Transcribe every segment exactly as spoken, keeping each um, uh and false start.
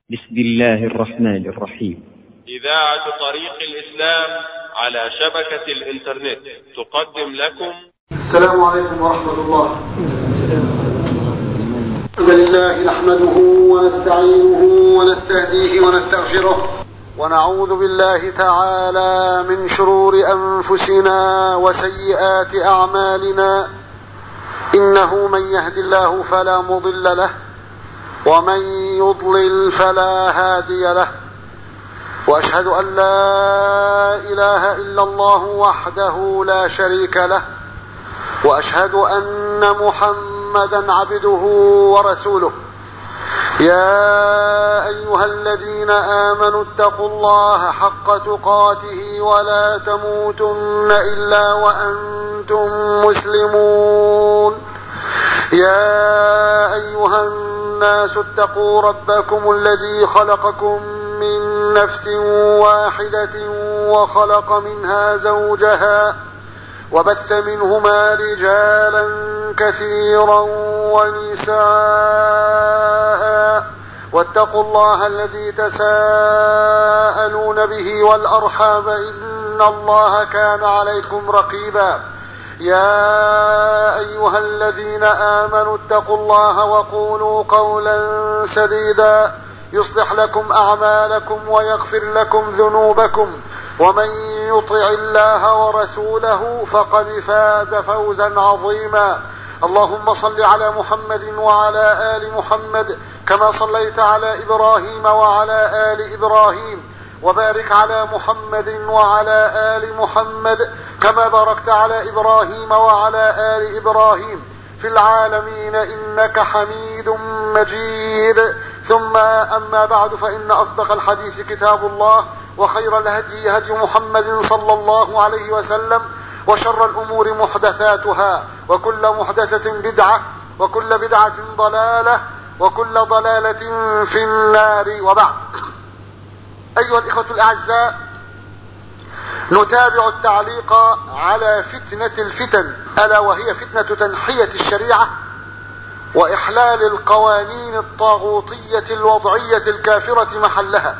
بسم الله الرحمن الرحيم. إذاعة طريق الإسلام على شبكة الإنترنت تقدم لكم. السلام عليكم ورحمة الله. الحمد لله نحمده ونستعينه ونستهديه ونستغفره ونعوذ بالله تعالى من شرور أنفسنا وسيئات أعمالنا، إنه من يهد الله فلا مضل له ومن يضلل فلا هادي له، وأشهد أن لا إله إلا الله وحده لا شريك له، وأشهد أن محمدا عبده ورسوله. يا أيها الذين آمنوا اتقوا الله حق تقاته ولا تموتن إلا وأنتم مسلمون. يا أيها الناس اتقوا ربكم الذي خلقكم من نفس واحدة وخلق منها زوجها وبث منهما رجالا كثيرا ونساء، واتقوا الله الذي تساءلون به والأرحام إن الله كان عليكم رقيبا. يا أيها الذين آمنوا اتقوا الله وقولوا قولا سديدا يصلح لكم أعمالكم ويغفر لكم ذنوبكم، ومن يطع الله ورسوله فقد فاز فوزا عظيما. اللهم صل على محمد وعلى آل محمد كما صليت على إبراهيم وعلى آل إبراهيم، وبارك على محمد وعلى آل محمد كما باركت على إبراهيم وعلى آل إبراهيم في العالمين إنك حميد مجيد. ثم أما بعد، فإن أصدق الحديث كتاب الله، وخير الهدي هدي محمد صلى الله عليه وسلم، وشر الأمور محدثاتها، وكل محدثة بدعة، وكل بدعة ضلالة، وكل ضلالة في النار. وبعد، أيها الإخوة الأعزاء، نتابع التعليق على فتنة الفتن، ألا وهي فتنة تنحية الشريعة وإحلال القوانين الطاغوتية الوضعية الكافرة محلها،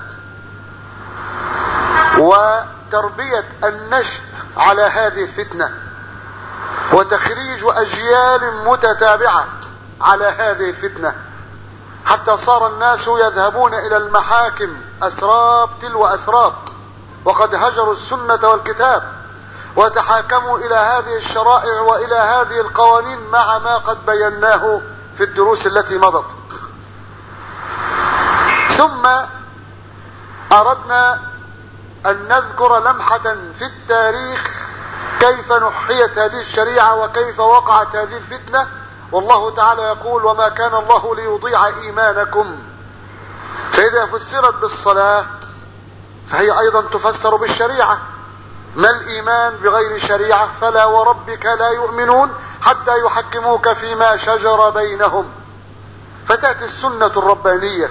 وتربية النشء على هذه الفتنة، وتخريج أجيال متتابعة على هذه الفتنة، حتى صار الناس يذهبون إلى المحاكم أسراب تلو أسراب، وقد هجروا السنة والكتاب وتحاكموا إلى هذه الشرائع وإلى هذه القوانين مع ما قد بيناه في الدروس التي مضت. ثم أردنا أن نذكر لمحة في التاريخ كيف نحيت هذه الشريعة وكيف وقعت هذه الفتنة. والله تعالى يقول: وما كان الله ليضيع إيمانكم. فإذا فسرت بالصلاة فهي أيضا تفسر بالشريعة. ما الإيمان بغير شريعة؟ فلا وربك لا يؤمنون حتى يحكموك فيما شجر بينهم. فتأتي السنة الربانية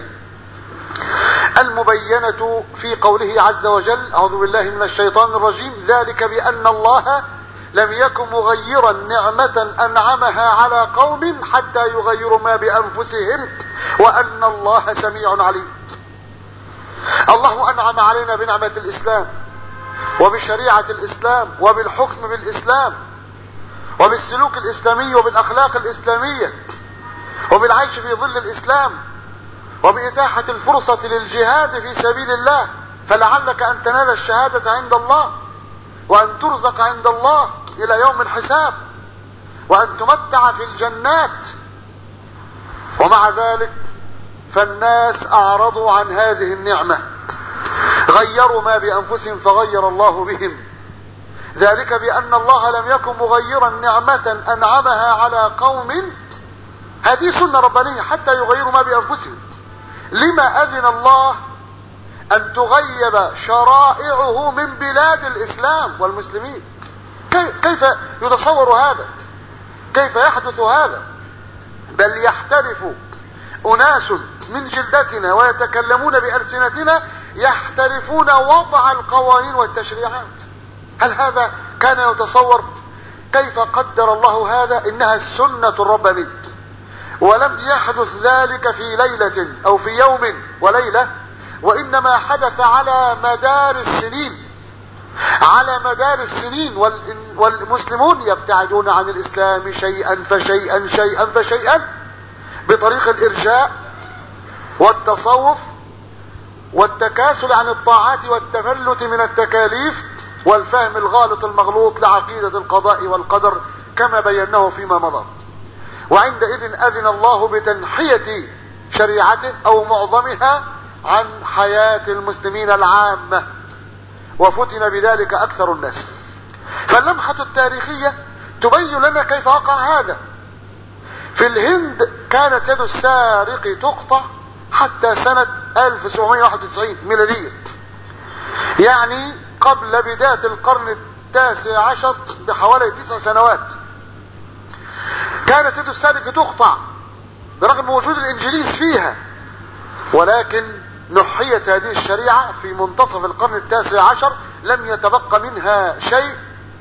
المبينة في قوله عز وجل: أعوذ بالله من الشيطان الرجيم، ذلك بأن الله لم يكن مغيرا نعمة أنعمها على قوم حتى يغيروا ما بأنفسهم وأن الله سميع عليم. الله أنعم علينا بنعمة الإسلام وبشريعة الإسلام وبالحكم بالإسلام وبالسلوك الإسلامي وبالأخلاق الإسلامية وبالعيش في ظل الإسلام وبإتاحة الفرصة للجهاد في سبيل الله، فلعلك أن تنال الشهادة عند الله وأن ترزق عند الله إلى يوم الحساب وأن تمتع في الجنات. ومع ذلك فالناس أعرضوا عن هذه النعمة، غيروا ما بأنفسهم فغير الله بهم. ذلك بأن الله لم يكن مغيرا نعمة أنعمها على قوم. هذه سنة ربانية حتى يغيروا ما بأنفسهم. لما أذن الله أن تغيب شرائعه من بلاد الإسلام والمسلمين؟ كيف يتصور هذا؟ كيف يحدث هذا؟ بل يحترف أناس من جلدتنا ويتكلمون بألسنتنا يحترفون وضع القوانين والتشريعات. هل هذا كان يتصور؟ كيف قدر الله هذا؟ إنها السنة الربانية. ولم يحدث ذلك في ليلة او في يوم وليلة، وانما حدث على مدار السنين، على مدار السنين. والمسلمون يبتعدون عن الاسلام شيئا فشيئا شيئا فشيئا بطريق الارجاء والتصوف والتكاسل عن الطاعات والتفلت من التكاليف والفهم الغالط المغلوط لعقيدة القضاء والقدر كما بيناه فيما مضى. وعندئذ اذن الله بتنحية شريعته او معظمها عن حياة المسلمين العامة، وفتن بذلك اكثر الناس. فاللمحة التاريخية تبين لنا كيف وقع هذا. في الهند كانت يد السارق تقطع حتى سنة ألف وسبعمائة وواحد وتسعين ميلادية، يعني قبل بداية القرن التاسع عشر بحوالي تسع سنوات كانت يد السارق تقطع برغم وجود الانجليز فيها. ولكن نحيت هذه الشريعة في منتصف القرن التاسع عشر، لم يتبقى منها شيء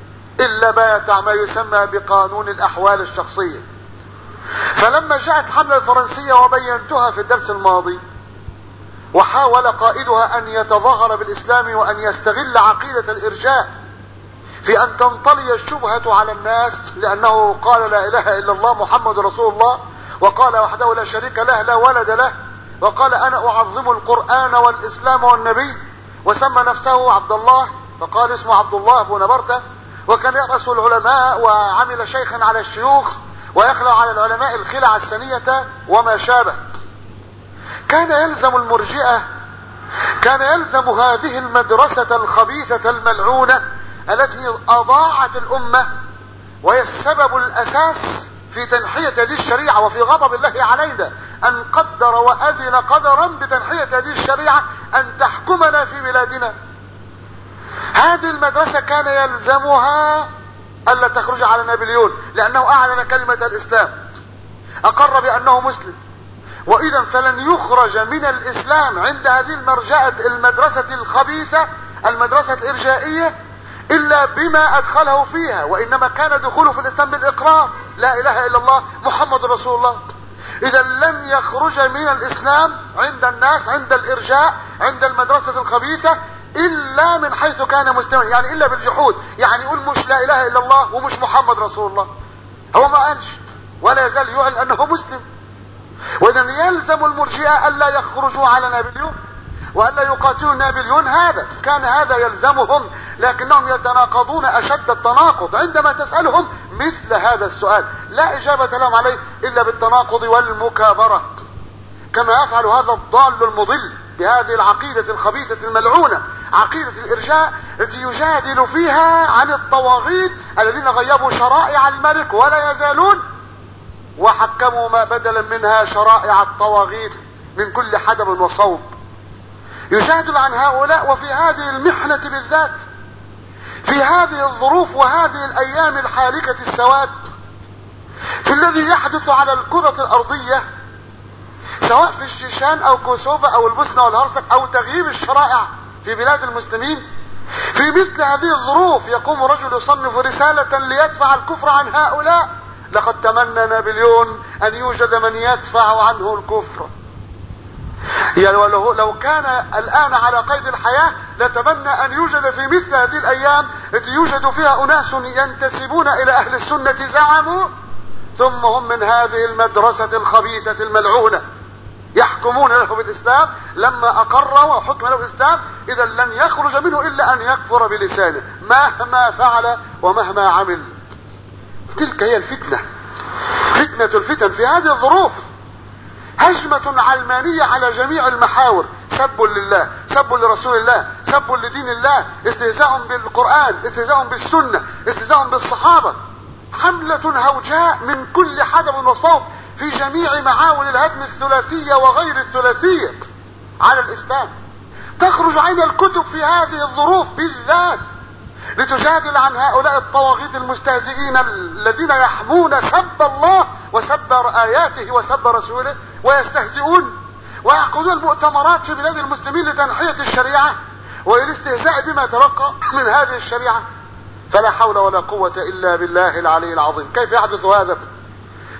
إلا ما يسمى بقانون الأحوال الشخصية. فلما جاءت الحملة الفرنسية وبينتها في الدرس الماضي، وحاول قائدها أن يتظاهر بالإسلام وأن يستغل عقيدة الإرجاء في أن تنطلي الشبهة على الناس، لأنه قال لا إله إلا الله محمد رسول الله، وقال وحده لا شريك له لا ولد له، وقال أنا أعظم القرآن والإسلام والنبي، وسمى نفسه عبد الله فقال اسمه عبد الله بن برتة، وكان يرأس العلماء وعمل شيخا على الشيوخ ويخلع على العلماء الخلع السنية وما شابه. كان يلزم المرجئة، كان يلزم هذه المدرسة الخبيثة الملعونة التي أضاعت الأمة وهي السبب الأساس في تنحية هذه الشريعة وفي غضب الله علينا، أن قدر وأذن قدرا بتنحية هذه الشريعة أن تحكمنا في بلادنا. هذه المدرسة كان يلزمها ألا تخرج على نابليون، لأنه أعلن كلمة الإسلام، أقر بأنه مسلم، وإذا فلن يخرج من الإسلام عند هذه المرجعة المدرسة الخبيثة المدرسة الإرجائية إلا بما أدخله فيها، وإنما كان دخوله في الإسلام بالإقرار لا إله إلا الله محمد رسول الله. إذا لن يخرج من الإسلام عند الناس عند الإرجاء عند المدرسة الخبيثة إلا من حيث كان مسلما، يعني إلا بالجحود، يعني يقول مش لا إله إلا الله ومش محمد رسول الله، هو ما قالش ولا يزال يعلن أنه مسلم. وإذا يلزم المرجئة ألا يخرجوا على نابليون وألا يقاتلوا نابليون، هذا كان هذا يلزمهم، لكنهم يتناقضون أشد التناقض عندما تسألهم مثل هذا السؤال، لا إجابة لهم عليه إلا بالتناقض والمكابرة، كما يفعل هذا الضال المضل بهذه العقيدة الخبيثة الملعونة، عقيدة الإرجاء التي يجادل فيها عن الطواغيت الذين غيبوا شرائع الملك ولا يزالون، وحكموا ما بدلا منها شرائع الطواغيت من كل حدب وصوب. يجادل عن هؤلاء وفي هذه المحنة بالذات، في هذه الظروف وهذه الأيام الحالكة السواد، في الذي يحدث على الكرة الأرضية سواء في الشيشان أو كوسوفا أو البوسنة والهرسك أو تغييب الشرائع في بلاد المسلمين. في مثل هذه الظروف يقوم رجل يصنف رسالة ليدفع الكفر عن هؤلاء. لقد تمنى نابليون أن يوجد من يدفع عنه الكفر، يعني لو كان الآن على قيد الحياة لتمنى أن يوجد في مثل هذه الأيام التي يوجد فيها أناس ينتسبون إلى أهل السنة زعموا، ثم هم من هذه المدرسة الخبيثة الملعونة يحكمون له بالإسلام، لما أقر وحكم له الإسلام إذا لن يخرج منه إلا أن يكفر بلسانه مهما فعل ومهما عمل. تلك هي الفتنة، فتنة الفتن في هذه الظروف، هجمة علمانية على جميع المحاور، سب لله، سب لرسول الله، سب لدين الله، استهزاء بالقرآن، استهزاء بالسنة، استهزاء بالصحابة، حملة هوجاء من كل حدب وصوب في جميع معاول الهدم الثلاثية وغير الثلاثية على الإسلام. تخرج عين الكتب في هذه الظروف بالذات لتجادل عن هؤلاء الطواغيت المستهزئين الذين يحمون سب الله وسب آياته وسب رسوله، ويستهزئون ويعقدون المؤتمرات في بلاد المسلمين لتنحية الشريعة والاستهزاء بما تبقى من هذه الشريعة. فلا حول ولا قوة إلا بالله العلي العظيم. كيف يحدث هذا؟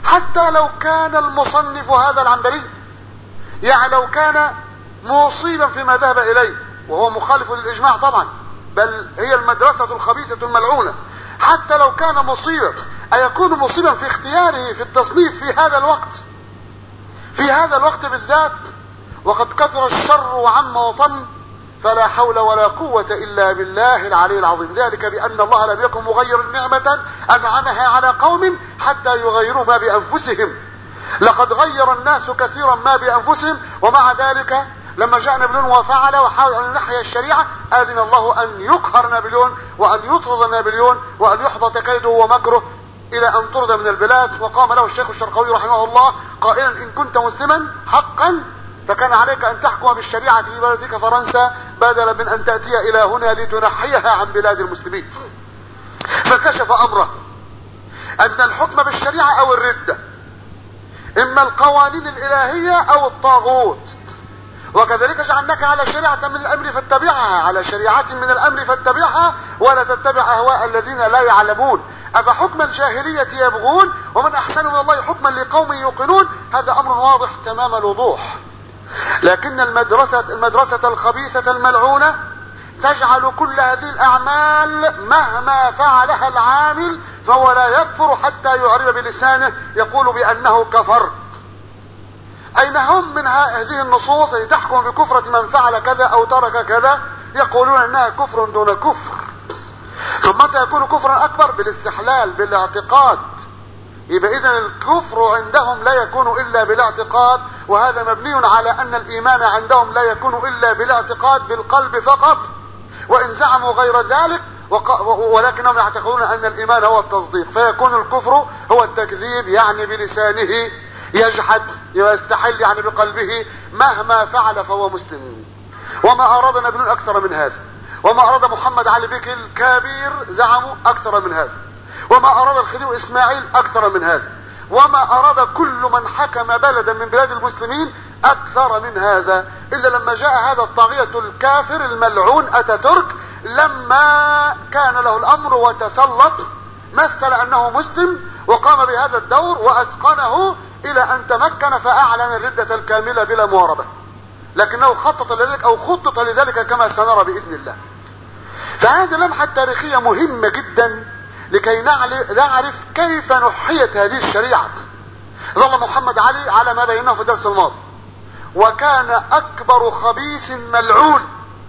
حتى لو كان المصنف هذا العنبري يعني لو كان مصيبا فيما ذهب اليه وهو مخالف للاجماع طبعا، بل هي المدرسة الخبيثة الملعونة، حتى لو كان مصيبا ايكون مصيبا في اختياره في التصنيف في هذا الوقت، في هذا الوقت بالذات وقد كثر الشر وعم وطم؟ فلا حول ولا قوة الا بالله العلي العظيم. ذلك بان الله لم يكن مغير نعمة انعمها على قوم حتى يغيروا ما بانفسهم. لقد غير الناس كثيرا ما بانفسهم، ومع ذلك لما جاء نابليون وفعل وحاول ان ينحي الشريعة اذن الله ان يقهر نابليون وان يطرد نابليون وان يحبط كيده ومكره الى ان طرد من البلاد. وقام له الشيخ الشرقاوي رحمه الله قائلا ان كنت مسلما حقا فكان عليك ان تحكم بالشريعة في بلدك فرنسا بدلا من ان تأتي الى هنا لتنحيها عن بلاد المسلمين. فكشف امره ان الحكم بالشريعة او الردة، اما القوانين الالهية او الطاغوت، وكذلك جعلناك على شريعة من الامر فاتبعها، على شريعة من الامر فاتبعها ولا تتبع اهواء الذين لا يعلمون. افحكم الجاهلية يبغون ومن احسن من الله حكما لقوم يوقنون. هذا امر واضح تمام الوضوح. لكن المدرسة, المدرسة الخبيثة الملعونة تجعل كل هذه الاعمال مهما فعلها العامل فهو لا يكفر حتى يعرب بلسانه يقول بانه كفر. اين هم من هذه النصوص التي تحكم بكفرة من فعل كذا او ترك كذا؟ يقولون انها كفر دون كفر. ثم متى يكون كفرا اكبر؟ بالاستحلال بالاعتقاد. يبقى اذا الكفر عندهم لا يكون الا بالاعتقاد، وهذا مبني على ان الايمان عندهم لا يكون الا بالاعتقاد بالقلب فقط، وان زعموا غير ذلك ولكنهم يعتقدون ان الايمان هو التصديق، فيكون الكفر هو التكذيب يعني بلسانه، يجحد ويستحل يعني بقلبه، مهما فعل فهو مسلم. وما اراد نابليون اكثر من هذا، وما اراد محمد علي بيك الكبير زعموا اكثر من هذا، وما اراد الخديوي اسماعيل اكثر من هذا، وما اراد كل من حكم بلدا من بلاد المسلمين اكثر من هذا، الا لما جاء هذا الطاغية الكافر الملعون اتاتورك لما كان له الامر وتسلط مثل انه مسلم وقام بهذا الدور واتقنه الى ان تمكن فاعلن الردة الكاملة بلا مواربة، لكنه خطط لذلك او خطط لذلك كما سنرى باذن الله. فهذه لمحة تاريخية مهمة جدا لكي نعرف كيف نحيت هذه الشريعة. ظل محمد علي على ما بيناه في الدرس الماضي، وكان اكبر خبيث ملعون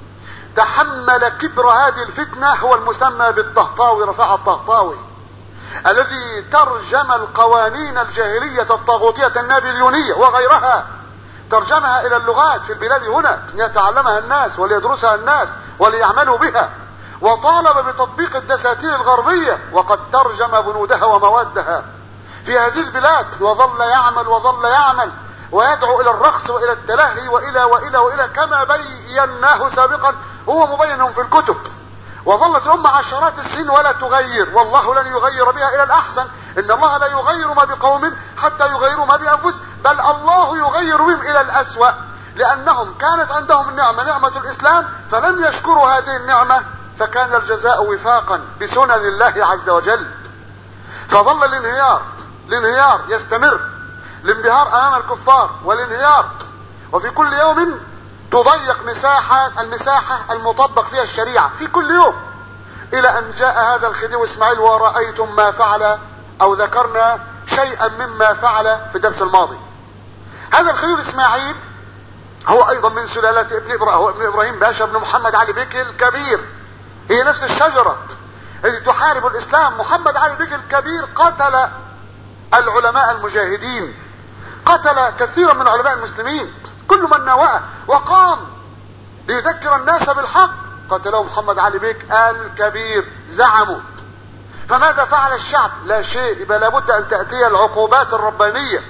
تحمل كبر هذه الفتنة هو المسمى بالطهطاوي، رفاعة الطهطاوي، الذي ترجم القوانين الجاهلية الطاغوتية النابليونية وغيرها، ترجمها الى اللغات في البلاد هنا ليتعلمها الناس وليدرسها الناس وليعملوا بها، وطالب بتطبيق الدساتير الغربية وقد ترجم بنودها وموادها في هذه البلاد، وظل يعمل وظل يعمل ويدعو الى الرقص والى التلهي والى والى والى كما بيناه سابقا هو مبين في الكتب. وظلت الامة عشرات السنين ولا تغير، والله لن يغير بها الى الاحسن. ان الله لا يغير ما بقوم حتى يغيروا ما بانفسهم، بل الله يغير بهم الى الاسوأ، لانهم كانت عندهم النعمة نعمة الاسلام فلم يشكروا هذه النعمة، فكان الجزاء وفاقا بسنن الله عز وجل. فظل الانهيار الانهيار يستمر، الانبهار امام الكفار والانهيار، وفي كل يوم تضيق مساحة المساحة المطبق فيها الشريعة في كل يوم، الى ان جاء هذا الخديوي اسماعيل ورأيتم ما فعل، او ذكرنا شيئا مما فعل في الدرس الماضي. هذا الخديوي اسماعيل هو ايضا من سلالة ابن ابراهيم، هو ابن ابراهيم باشا بن محمد علي بيك الكبير، هي نفس الشجرة التي تحارب الاسلام. محمد علي بيك الكبير قتل العلماء المجاهدين، قتل كثيرا من علماء المسلمين، كل من نواه وقام ليذكر الناس بالحق قتله محمد علي بيك الكبير زعموا. فماذا فعل الشعب؟ لا شيء، يبقى لابد ان تأتي العقوبات الربانية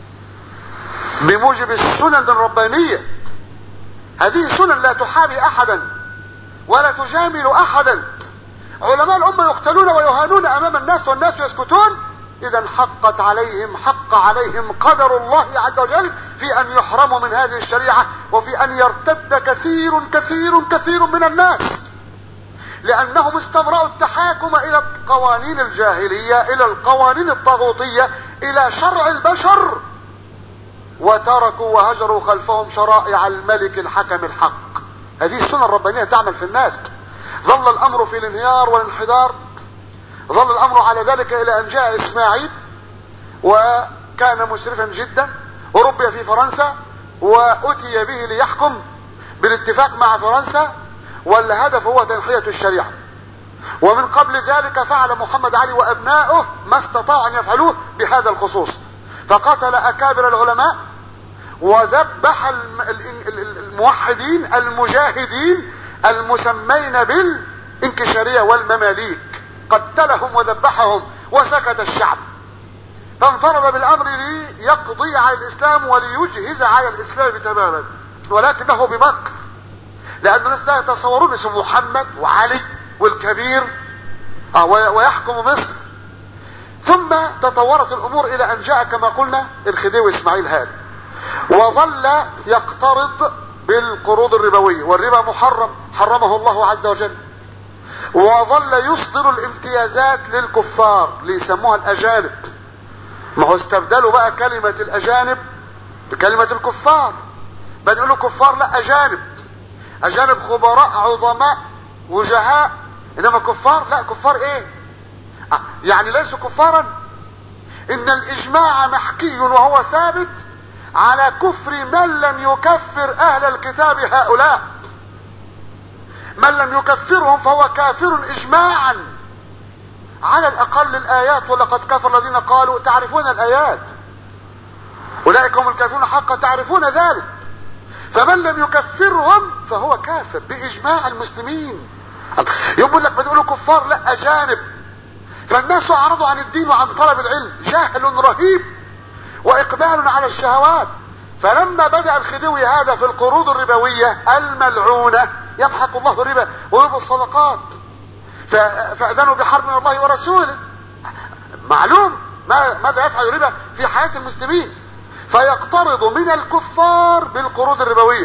بموجب السنن الربانية. هذه سنن لا تحابي احدا ولا تجامل احدا. علماء الامة يقتلون ويهانون امام الناس والناس يسكتون، اذا حقت عليهم حق عليهم قدر الله عز وجل في ان يحرموا من هذه الشريعة، وفي ان يرتد كثير كثير كثير من الناس، لانهم استمرأوا التحاكم الى القوانين الجاهلية، الى القوانين الطاغوتية، الى شرع البشر، وتركوا وهجروا خلفهم شرائع الملك الحكم الحق. هذه السنة الربانية تعمل في الناس. ظل الامر في الانهيار والانحدار، ظل الامر على ذلك الى ان جاء اسماعيل وكان مسرفا جدا وربي في فرنسا واتي به ليحكم بالاتفاق مع فرنسا، والهدف هو تنحية الشريعة. ومن قبل ذلك فعل محمد علي وابنائه ما استطاعوا ان يفعلوه بهذا الخصوص، فقتل اكابر العلماء وذبح الموحدين المجاهدين المسمين بالانكشارية والمماليك، قتلهم وذبحهم وسكت الشعب، فانفرد بالامر ليقضي على الاسلام وليجهز على الاسلام تماما، ولكنه بمكر، لان الناس لا يتصورون اسم محمد وعلي والكبير آه ويحكم مصر. ثم تطورت الامور الى ان جاء كما قلنا الخديوي اسماعيل هذا، وظل يقترض بالقروض الربوية، والربا محرم حرمه الله عز وجل، وظل يصدر الامتيازات للكفار ليسموها الاجانب. ما هو استبدلوا بقى كلمة الاجانب بكلمة الكفار، بل يقولوا كفار لا اجانب، اجانب خبراء عظماء وجهاء، انما كفار لا، كفار ايه آه يعني ليسوا كفارا. ان الاجماع محكي وهو ثابت على كفر من لم يكفر اهل الكتاب هؤلاء، من لم يكفرهم فهو كافر اجماعا، على الاقل الايات، ولقد كفر الذين قالوا تعرفون الايات اولئك هم الكافرون حقا تعرفون ذلك، فمن لم يكفرهم فهو كافر باجماع المسلمين. يقول لك بتقولوا كفار لا اجانب، فالناس اعرضوا عن الدين وعن طلب العلم، جهل رهيب واقبال على الشهوات. فلما بدأ الخديوي هذا في القروض الربوية الملعونة، يمحق الله الربا ويربي الصدقات، فأذنوا بحرب من الله ورسوله. معلوم ماذا يفعل الربا في حياة المسلمين، فيقترض من الكفار بالقروض الربوية،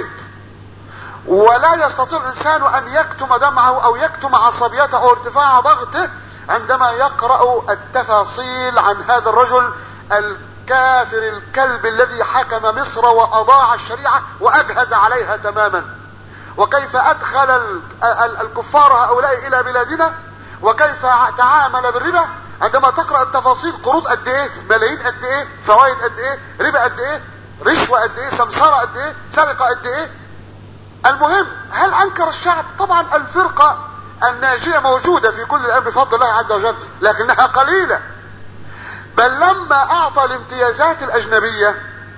ولا يستطيع الإنسان أن يكتم دمعه أو يكتم عصبيته أو ارتفاع ضغطه عندما يقرأ التفاصيل عن هذا الرجل الكافر الكلب الذي حكم مصر وأضاع الشريعة وأجهز عليها تماما، وكيف أدخل الكفار هؤلاء إلى بلادنا، وكيف تعامل بالربا. عندما تقرأ التفاصيل، قروض قد ايه، ملايين قد ايه، فوائد قد ايه، ربا قد ايه، رشوة قد ايه، سمسارة قد ايه، سرقة قد ايه. المهم، هل انكر الشعب؟ طبعا الفرقة الناجية موجودة في كل الأمر بفضل الله عز وجل، لكنها قليلة. بل لما اعطى الامتيازات الاجنبية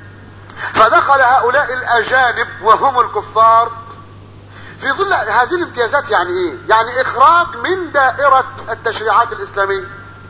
فدخل هؤلاء الاجانب وهم الكفار في ظل هذه الامتيازات. يعني ايه؟ يعني اخراج من دائرة التشريعات الاسلامية.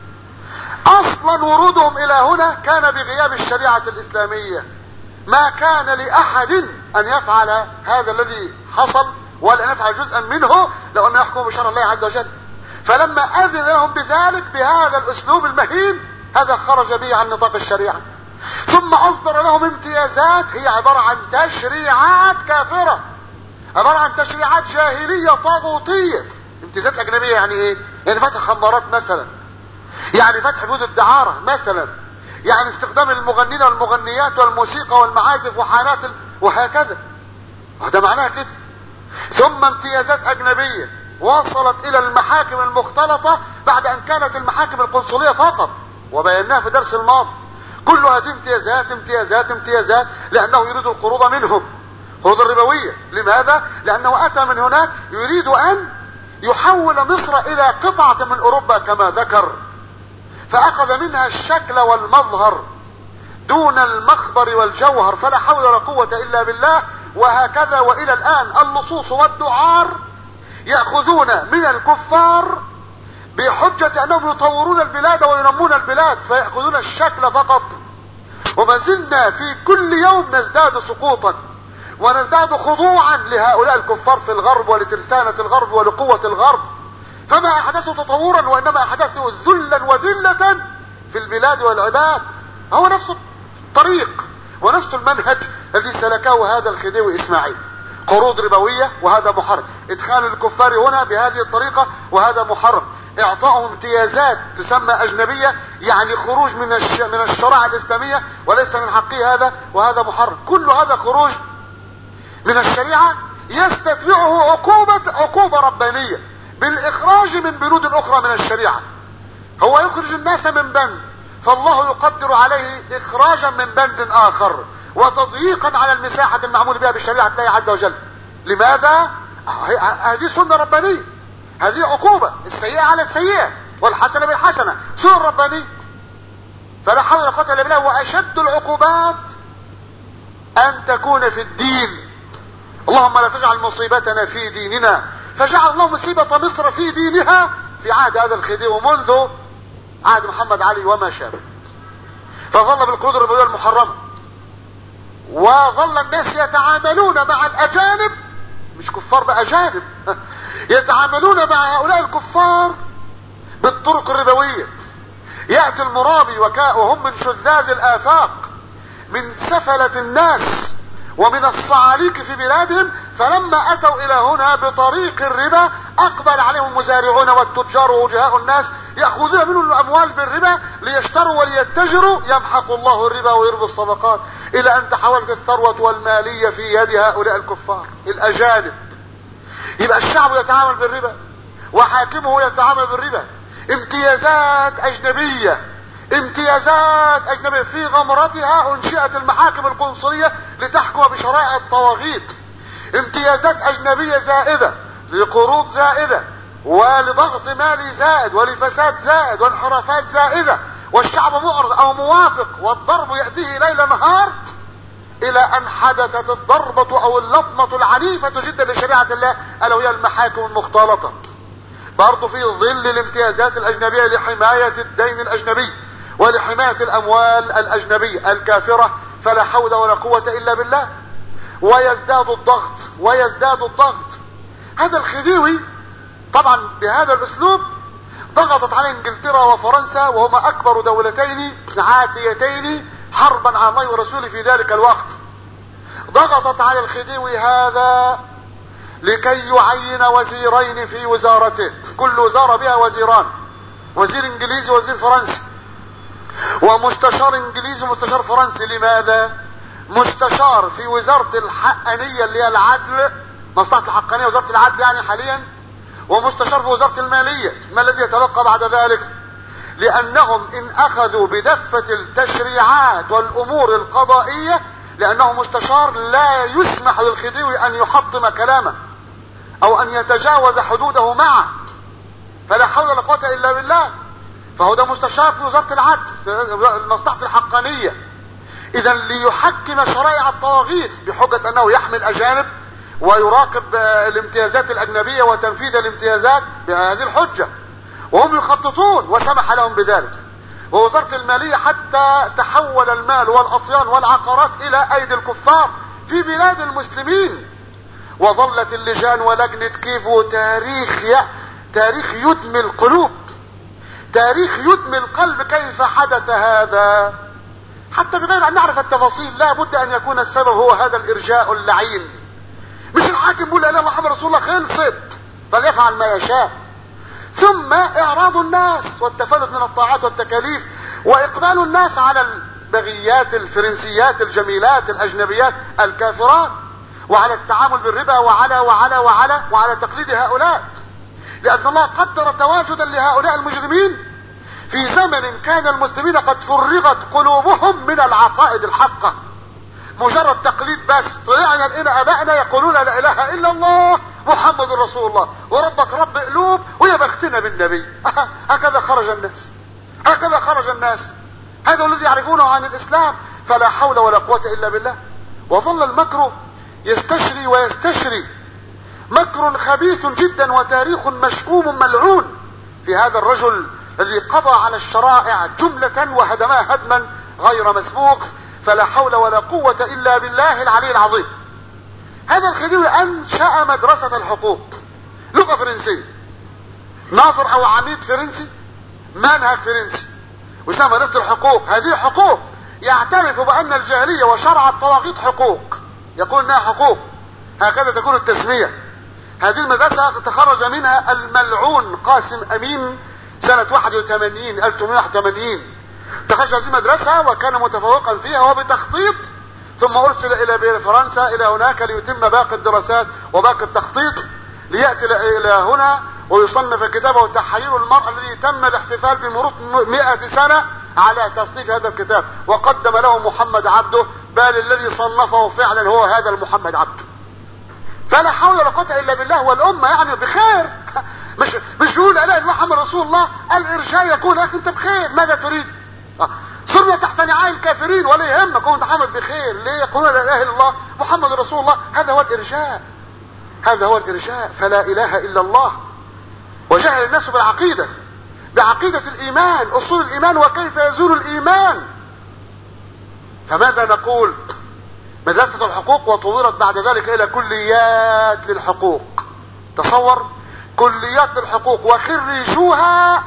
اصلا ورودهم الى هنا كان بغياب الشريعة الاسلامية، ما كان لاحد ان يفعل هذا الذي حصل ولا ان يفعل جزءا منه لو انه يحكم بشرع الله عز وجل. فلما اذن لهم بذلك بهذا الاسلوب المهين، هذا خرج به عن نطاق الشريعة. ثم اصدر لهم امتيازات هي عبارة عن تشريعات كافرة، عبارة عن تشريعات جاهلية طاغوتية. امتيازات اجنبية يعني ايه؟ يعني فتح خمارات مثلا، يعني فتح بيوت الدعارة مثلا، يعني استخدام المغنين والمغنيات والموسيقى والمعازف وحانات ال... وهكذا. وهذا معناها كده. ثم امتيازات اجنبية وصلت الى المحاكم المختلطة بعد ان كانت المحاكم القنصلية فقط، وبيناها في درس الماضي. كل هذه امتيازات امتيازات امتيازات لانه يريد القروض منهم، قروض الربوية. لماذا؟ لانه اتى من هناك يريد ان يحول مصر الى قطعة من اوروبا كما ذكر، فاخذ منها الشكل والمظهر دون المخبر والجوهر، فلا حول ولا قوة الا بالله. وهكذا والى الان اللصوص والدعار يأخذون من الكفار بحجة انهم يطورون البلاد وينمون البلاد، فيأخذون الشكل فقط. وما زلنا في كل يوم نزداد سقوطا ونزداد خضوعا لهؤلاء الكفار في الغرب ولترسانة الغرب ولقوة الغرب. فما احدثوا تطورا وانما احدثوا ذلا وذلة في البلاد والعباد. هو نفس الطريق ونفس المنهج الذي سلكه هذا الخديوي اسماعيل، قروض ربوية وهذا محرم، ادخال الكفار هنا بهذه الطريقة وهذا محرم، اعطائهم امتيازات تسمى اجنبية، يعني خروج من الش... من الشريعة الاسلامية، وليس من حقه هذا، وهذا محرم. كل هذا خروج من الشريعة يستتبعه عقوبة عقوبة ربانية بالاخراج من بنود اخرى من الشريعة. هو يخرج الناس من بند، فالله يقدر عليه اخراجا من بند اخر وتضييقا على المساحة المعمول بها بشريعة الله عز وجل. لماذا؟ هذه سنة ربانية، هذه عقوبة، السيئة على السيئة والحسنة بالحسنة، سنة ربانية. فلا حول ولا قوة الا بالله. واشد العقوبات ان تكون في الدين. اللهم لا تجعل مصيبتنا في ديننا، فجعل الله مصيبة مصر في دينها في عهد هذا الخديوي ومنذ عهد محمد علي وما شابه. فظل بالقروض الربوية المحرمة، وظل الناس يتعاملون مع الاجانب، مش كفار بقى اجانب، يتعاملون مع هؤلاء الكفار بالطرق الربوية. يأتي المرابي وكا وهم من شذاذ الآفاق، من سفلة الناس ومن الصعاليك في بلادهم، فلما أتوا إلى هنا بطريق الربا أقبل عليهم المزارعون والتجار ووجهاء الناس يأخذون منهم الأموال بالربا ليشتروا وليتجروا. يمحق الله الربا ويربي الصدقات، إلى أن تحولت الثروة والمالية في يد هؤلاء الكفار الأجانب. يبقى الشعب يتعامل بالربا وحاكمه يتعامل بالربا. امتيازات أجنبية، امتيازات أجنبية في غمرتها أنشئت المحاكم القنصلية لتحكم بشرائع الطواغيت. امتيازات أجنبية زائدة لقروض زائدة ولضغط مالي زائد ولفساد زائد وانحرافات زائدة، والشعب معرض أو موافق، والضرب يأتيه ليل نهار، إلى أن حدثت الضربة أو اللطمة العنيفة جدا لشريعة الله، ألا وهي المحاكم المختلطة. برضو في ظل الامتيازات الأجنبية لحماية الدين الأجنبي ولحماية الأموال الأجنبية الكافرة، فلا حول ولا قوة إلا بالله. ويزداد الضغط ويزداد الضغط. هذا الخديوي طبعا بهذا الأسلوب ضغطت عليه انجلترا وفرنسا، وهما أكبر دولتين عاتيتين حربا على الله ورسوله في ذلك الوقت. ضغطت على الخديوي هذا لكي يعين وزيرين في وزارته، كل وزارة بها وزيران، وزير انجليزي ووزير فرنسي، ومستشار انجليزي ومستشار فرنسي. لماذا؟ مستشار في وزارة الحقانية اللي هي العدل، مصلحة الحقانية وزارة العدل يعني حاليا، ومستشار في وزارة المالية. ما الذي يتبقى بعد ذلك؟ لأنهم إن أخذوا بدفة التشريعات والأمور القضائية، لأنه مستشار لا يسمح للخديوي أن يحطم كلامه أو أن يتجاوز حدوده معه، فلا حول ولا قوة إلا بالله. فهو ده مستشار في وزارة العدل مصلحة الحقانية. إذا ليحكم شرائع الطواغيت بحجة أنه يحمي الأجانب ويراقب الامتيازات الأجنبية وتنفيذ الامتيازات بهذه الحجة، وهم يخططون وسمح لهم بذلك. ووزارة المالية حتى تحول المال والأطيان والعقارات إلى أيدي الكفار في بلاد المسلمين. وظلت اللجان ولجنة كيف وتاريخ ي... تاريخ يدمي القلوب، تاريخ يدمي القلب. كيف حدث هذا؟ حتى بغير أن نعرف التفاصيل لا بد أن يكون السبب هو هذا الإرجاء اللعين. مش الحاكم بيقول لا اله الا الله محمد رسول الله خلصت فليفعل ما يشاء، ثم إعراض الناس والتفلت من الطاعات والتكاليف، وإقبال الناس على البغيات الفرنسيات الجميلات الأجنبيات الكافرات، وعلى التعامل بالربا وعلى وعلى وعلى وعلى تقليد هؤلاء. لأن الله قدر تواجدا لهؤلاء المجرمين في زمن كان المسلمين قد فرغت قلوبهم من العقائد الحقة، مجرد تقليد بس. طلعنا لقينا ابائنا يقولون لا اله الا الله محمد رسول الله وربك رب قلوب ويا بختنا بالنبي. هكذا خرج الناس، هكذا خرج الناس. هذا الذي يعرفونه عن الاسلام، فلا حول ولا قوة الا بالله. وظل المكر يستشري ويستشري، مكر خبيث جدا وتاريخ مشؤوم ملعون في هذا الرجل الذي قضى على الشرائع جملة وهدمها هدما غير مسبوق. فلا حول ولا قوة إلا بالله العلي العظيم. هذا الخديوي أنشأ مدرسة الحقوق، لغة فرنسية، ناظر أو عميد فرنسي، منهج فرنسي، واسمها مدرسة الحقوق. هذه حقوق يعترف بأن الجاهلية وشرع الطواغيت حقوق، يقول انها حقوق، هكذا تكون التسمية. هذه المدرسة تخرج منها الملعون قاسم أمين سنة واحد وثمانين ألف وثمانمائة وواحد وثمانين تخرج هذه المدرسة وكان متفوقا فيها وبتخطيط، ثم ارسل الى فرنسا الى هناك ليتم باقي الدراسات وباقي التخطيط، ليأتي الى هنا ويصنف كتابه تحرير المرأة الذي تم الاحتفال بمرور مئة سنة على تصنيف هذا الكتاب، وقدم له محمد عبده، بل الذي صنفه فعلا هو هذا المحمد عبده. فلا حول ولا قوة الا بالله، والامة يعني بخير. مش مش بيقول لا اله الا الله محمد رسول الله، الارشاد يقول لك انت بخير، ماذا تريد؟ صرنا تحت نعاء الكافرين ولا يهمك وانت محمد بخير، ليه يقولون لا اله الا الله محمد رسول الله؟ هذا هو الارجاء، هذا هو الارجاء، فلا اله الا الله. وجهل الناس بالعقيدة، بعقيدة الايمان، اصول الايمان وكيف يزول الايمان. فماذا نقول؟ مدرسة الحقوق وطورت بعد ذلك الى كليات للحقوق. تصور كليات للحقوق وخريجوها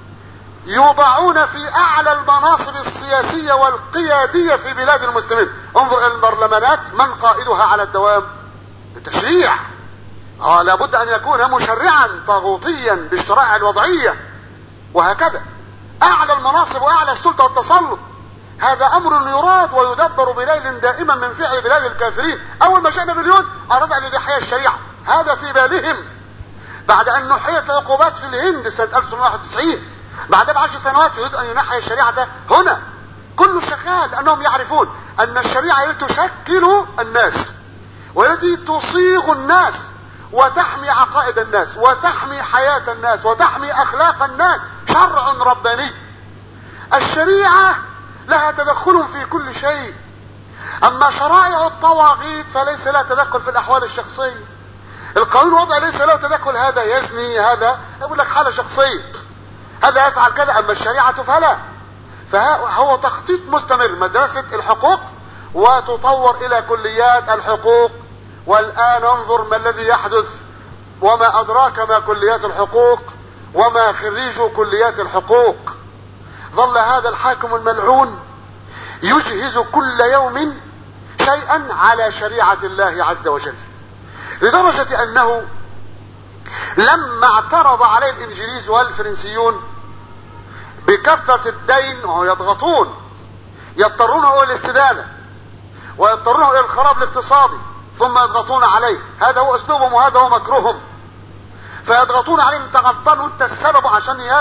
يوضعون في اعلى المناصب السياسية والقيادية في بلاد المسلمين. انظر الى البرلمانات، من قائدها على الدوام؟ التشريع. اه لابد ان يكون مشرعا طاغوتيا بالشرائع الوضعية، وهكذا اعلى المناصب واعلى السلطة والتسلط. هذا امر يراد ويدبر بليل دائما من فعل بلاد الكافرين. اول ما جاء نابليون اراد ان يحيي الشريعة، هذا في بالهم. بعد ان نحيت العقوبات في الهند سنة ألف وثمانمائة وواحد وتسعين، بعد بعشر سنوات يريد ان ينحي الشريعة هنا. كل شغال لانهم يعرفون ان الشريعة التي تشكل الناس والتي تصيغ الناس وتحمي عقائد الناس وتحمي حياة الناس وتحمي اخلاق الناس شرع رباني. الشريعة لها تدخل في كل شيء، اما شرائع الطواغيت فليس لها تدخل في الاحوال الشخصية. القانون الوضعي ليس له تدخل، هذا يزني، هذا يقول لك حالة شخصية، هذا يفعل كذا، اما الشريعة فلا. فهو تخطيط مستمر مدرسة الحقوق وتطور الى كليات الحقوق. والان انظر ما الذي يحدث، وما ادراك ما كليات الحقوق وما خريجوا كليات الحقوق. ظل هذا الحاكم الملعون يجهز كل يوم شيئا على شريعة الله عز وجل، لدرجة انه لما اعترض عليه الانجليز والفرنسيون بكثرة الدين ويضغطون، يضطرونه الى الاستدانة ويضطرونه الى الخراب الاقتصادي ثم يضغطون عليه، هذا هو اسلوبهم وهذا هو مكرهم. فيضغطون عليه انت غلطان وانت السبب، عشان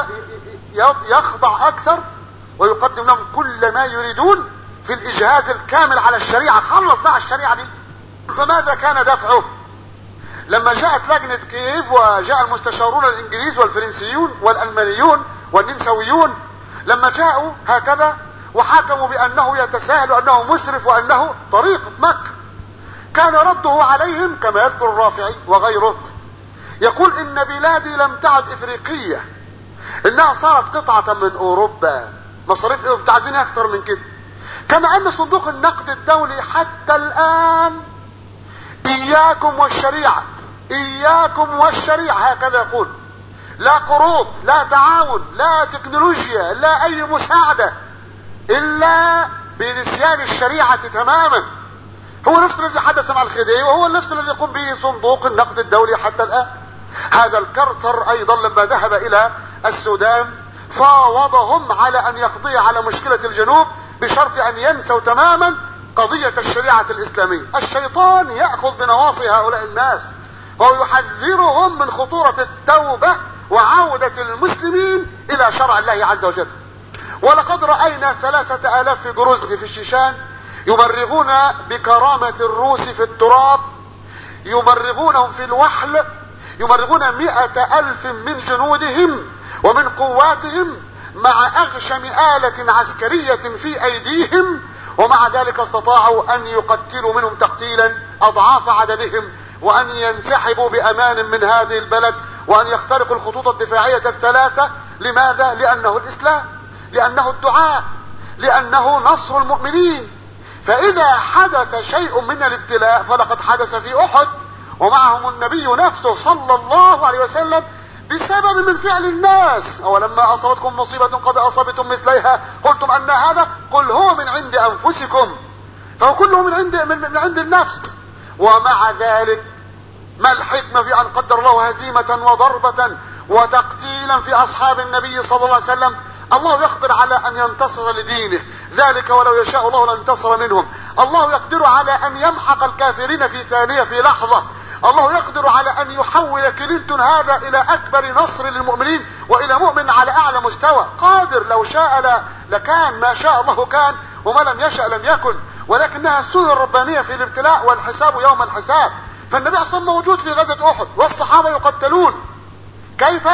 يخضع اكثر ويقدم لهم كل ما يريدون في الاجهاز الكامل على الشريعة. خلص بقى الشريعة دي. فماذا كان دفعه؟ لما جاءت لجنة كييف وجاء المستشارون الانجليز والفرنسيون والالمانيون والنمساويون، لما جاءوا هكذا وحكموا بانه يتساهل وانه مسرف وانه طريقة مكر، كان رده عليهم كما يذكر الرافعي وغيره، يقول ان بلادي لم تعد افريقية، انها صارت قطعة من اوروبا، مصاريف ايه عايزين اكتر من كده. كما ان صندوق النقد الدولي حتى الان اياكم والشريعة، اياكم والشريعة، هكذا يقول، لا قروض، لا تعاون، لا تكنولوجيا، لا اي مساعدة الا بنسيان الشريعة تماما. هو نفس الذي حدث مع الخديوي وهو نفس الذي يقوم به صندوق النقد الدولي حتى الان. هذا الكرتر ايضا لما ذهب الى السودان فاوضهم على ان يقضي على مشكلة الجنوب بشرط ان ينسوا تماما قضية الشريعة الاسلامية. الشيطان يأخذ بنواصي هؤلاء الناس ويحذرهم من خطورة التوبة وعودة المسلمين الى شرع الله عز وجل. ولقد رأينا ثلاثة الاف في جروزني في الشيشان يمرغون بكرامة الروس في التراب، يمرغونهم في الوحل، يمرغون مئة الف من جنودهم ومن قواتهم مع اغشم آلة عسكرية في ايديهم، ومع ذلك استطاعوا ان يقتلوا منهم تقتيلا اضعاف عددهم وان ينسحبوا بامان من هذه البلد وان يخترقوا الخطوط الدفاعية الثلاثة. لماذا؟ لانه الاسلام، لانه الدعاء، لانه نصر المؤمنين. فاذا حدث شيء من الابتلاء فلقد حدث في احد ومعهم النبي نفسه صلى الله عليه وسلم بسبب من فعل الناس. اولما اصابتكم مصيبة قد اصابتم مثليها قلتم ان هذا، قل هو من عند انفسكم، فهو كله من عند من, من عند النفس. ومع ذلك ما الحكمة في ان قدر الله هزيمة وضربة وتقتيلا في اصحاب النبي صلى الله عليه وسلم، الله يقدر على ان ينتصر لدينه، ذلك ولو يشاء الله لانتصر منهم. الله يقدر على ان يمحق الكافرين في ثانية في لحظة. الله يقدر على ان يحول كلينتون هذا الى اكبر نصر للمؤمنين والى مؤمن على اعلى مستوى. قادر، لو شاء لكان، ما شاء الله كان وما لم يشاء لم يكن، ولكنها السنة الربانية في الابتلاء والحساب يوم الحساب. فالنبي اصلا موجود في غزوة احد والصحابة يقتلون. كيف؟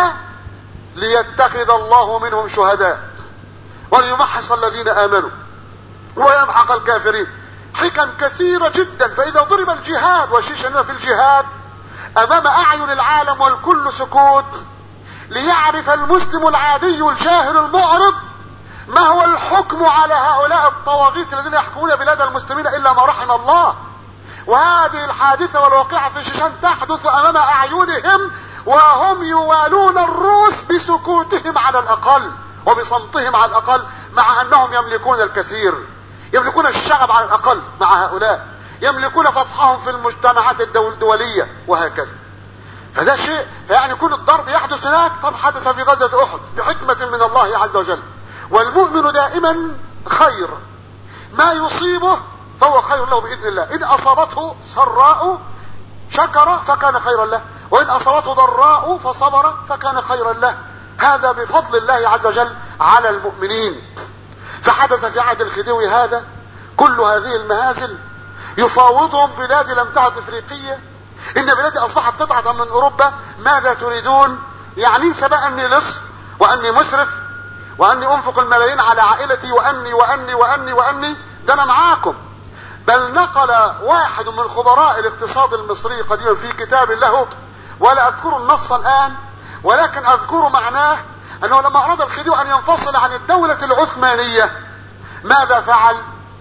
ليتخذ الله منهم شهداء وليمحص الذين امنوا ويمحق الكافرين. حكم كثيرة جدا. فاذا ضرب الجهاد وشيشنا في الجهاد امام اعين العالم والكل سكوت، ليعرف المسلم العادي الجاهل المعرض ما هو الحكم على هؤلاء الطواغيت الذين يحكمون بلاد المسلمين الا ما رحم الله. وهذه الحادثة والواقعة في شيشان تحدث امام اعينهم وهم يوالون الروس بسكوتهم على الاقل وبصمتهم على الاقل، مع انهم يملكون الكثير، يملكون الشعب على الاقل مع هؤلاء، يملكون فتحهم في المجتمعات الدولية وهكذا. فده شيء، فيعني كل الضرب يحدث هناك. طب حدث في غزوة احد بحكمة من الله عز وجل. والمؤمن دائما خير، ما يصيبه فهو خير له باذن الله. ان اصابته سراء شكر فكان خيرا له، وان اصابته ضراء فصبر فكان خيرا له. هذا بفضل الله عز وجل على المؤمنين. فحدث في عهد الخديوي هذا كل هذه المهازل، يفاوضهم بلاد لم تعد افريقية. ان بلادي اصبحت قطعة من اوروبا، ماذا تريدون؟ يعني سبق اني لص واني مسرف واني انفق الملايين على عائلتي واني واني واني واني ده انا معاكم. بل نقل واحد من خبراء الاقتصاد المصري قديما في كتاب له، ولا اذكر النص الان ولكن اذكر معناه، انه لما اراد الخديوي ان ينفصل عن الدولة العثمانية ماذا فعل؟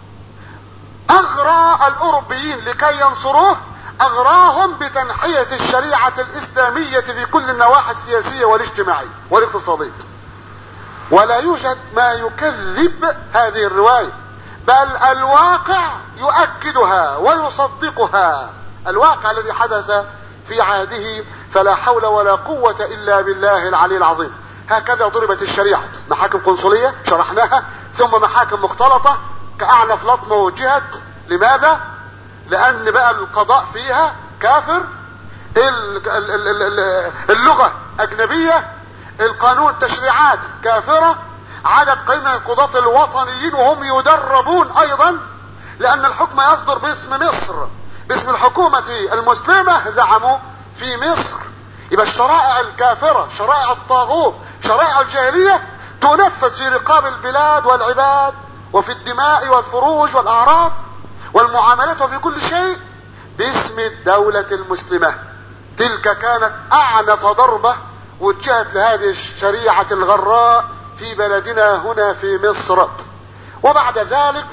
اغرى الاوروبيين لكي ينصروه، اغراهم بتنحية الشريعة الاسلامية في كل النواحي السياسية والاجتماعية والاقتصادية. ولا يوجد ما يكذب هذه الرواية، بل الواقع يؤكدها ويصدقها، الواقع الذي حدث في عهده. فلا حول ولا قوة الا بالله العلي العظيم. هكذا ضربت الشريعة، محاكم قنصلية شرحناها، ثم محاكم مختلطة كأعنف لطمة وجهت. لماذا؟ لان بقى القضاء فيها كافر، اللغة اجنبية، القانون تشريعات كافرة، عدد قليل من القضاة الوطنيين وهم يدربون ايضا، لان الحكم يصدر باسم مصر، باسم الحكومة المسلمة زعموا في مصر. يبقى الشرائع الكافرة، شرائع الطاغوت، شرائع الجاهلية تنفذ في رقاب البلاد والعباد وفي الدماء والفروج والاعراض والمعاملات وفي كل شيء باسم الدولة المسلمة. تلك كانت اعنف ضربة وجهت لهذه الشريعة الغراء في بلدنا هنا في مصر. وبعد ذلك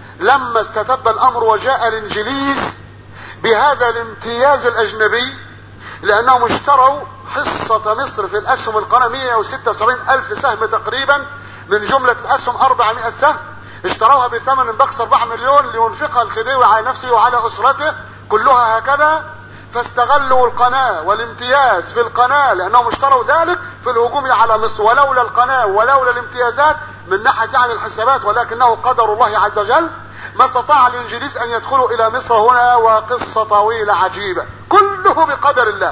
لما استتب الامر وجاء الانجليز بهذا الامتياز الاجنبي، لانهم اشتروا حصة مصر في الاسهم القناة مئة وستة وسبعين الف سهم تقريبا، من جملة الاسهم اربعمائة سهم، اشتروها بثمن بخس اربعة مليون لينفقها الخديوي على نفسه وعلى اسرته كلها هكذا. فاستغلوا القناة والامتياز في القناة، لانهم اشتروا ذلك في الهجوم على مصر. ولولا القناة ولولا الامتيازات من ناحية يعني الحسابات، ولكنه قدر الله عز وجل، ما استطاع الانجليز ان يدخلوا الى مصر هنا. وقصة طويلة عجيبة كله بقدر الله.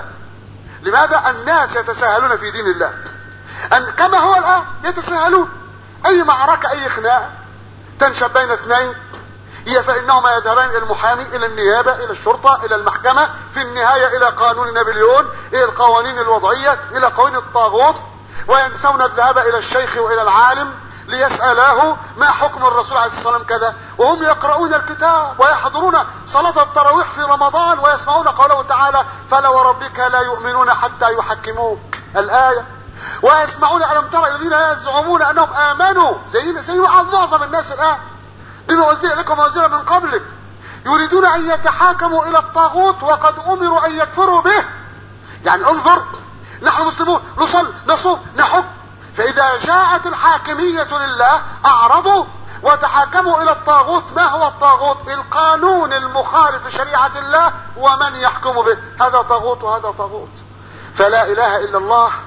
لماذا؟ الناس يتساهلون في دين الله، أن كما هو الآن يتساهلون. اي معركة اي خناقة تنشب بين اثنين، هي فانهما يذهبان الى المحامي، الى النيابة، الى الشرطة، الى المحكمة، في النهاية الى قانون نابليون، الى القوانين الوضعية، الى قوانين الطاغوت، وينسون الذهاب الى الشيخ والى العالم ليسألاه ما حكم الرسول عليه الصلاة والسلام كذا، وهم يقرؤون الكتاب ويحضرون صلاة التراويح في رمضان ويسمعون قوله تعالى فلا وربك لا يؤمنون حتى يحكموك الآية، ويسمعون ألم ترى الذين يزعمون أنهم آمنوا زي زي معظم الناس الآن بما أنزل لكم وأنزل من قبلك، يريدون أن يتحاكموا إلى الطاغوت وقد أمروا أن يكفروا به. يعني انظر، نحن مسلمون نصل نصوم نحب، فإذا جاءت الحاكمية لله أعرضوا وتحاكموا إلى الطاغوت. ما هو الطاغوت؟ القانون المخالف لشريعة الله ومن يحكم به، هذا طاغوت وهذا طاغوت. فلا إله إلا الله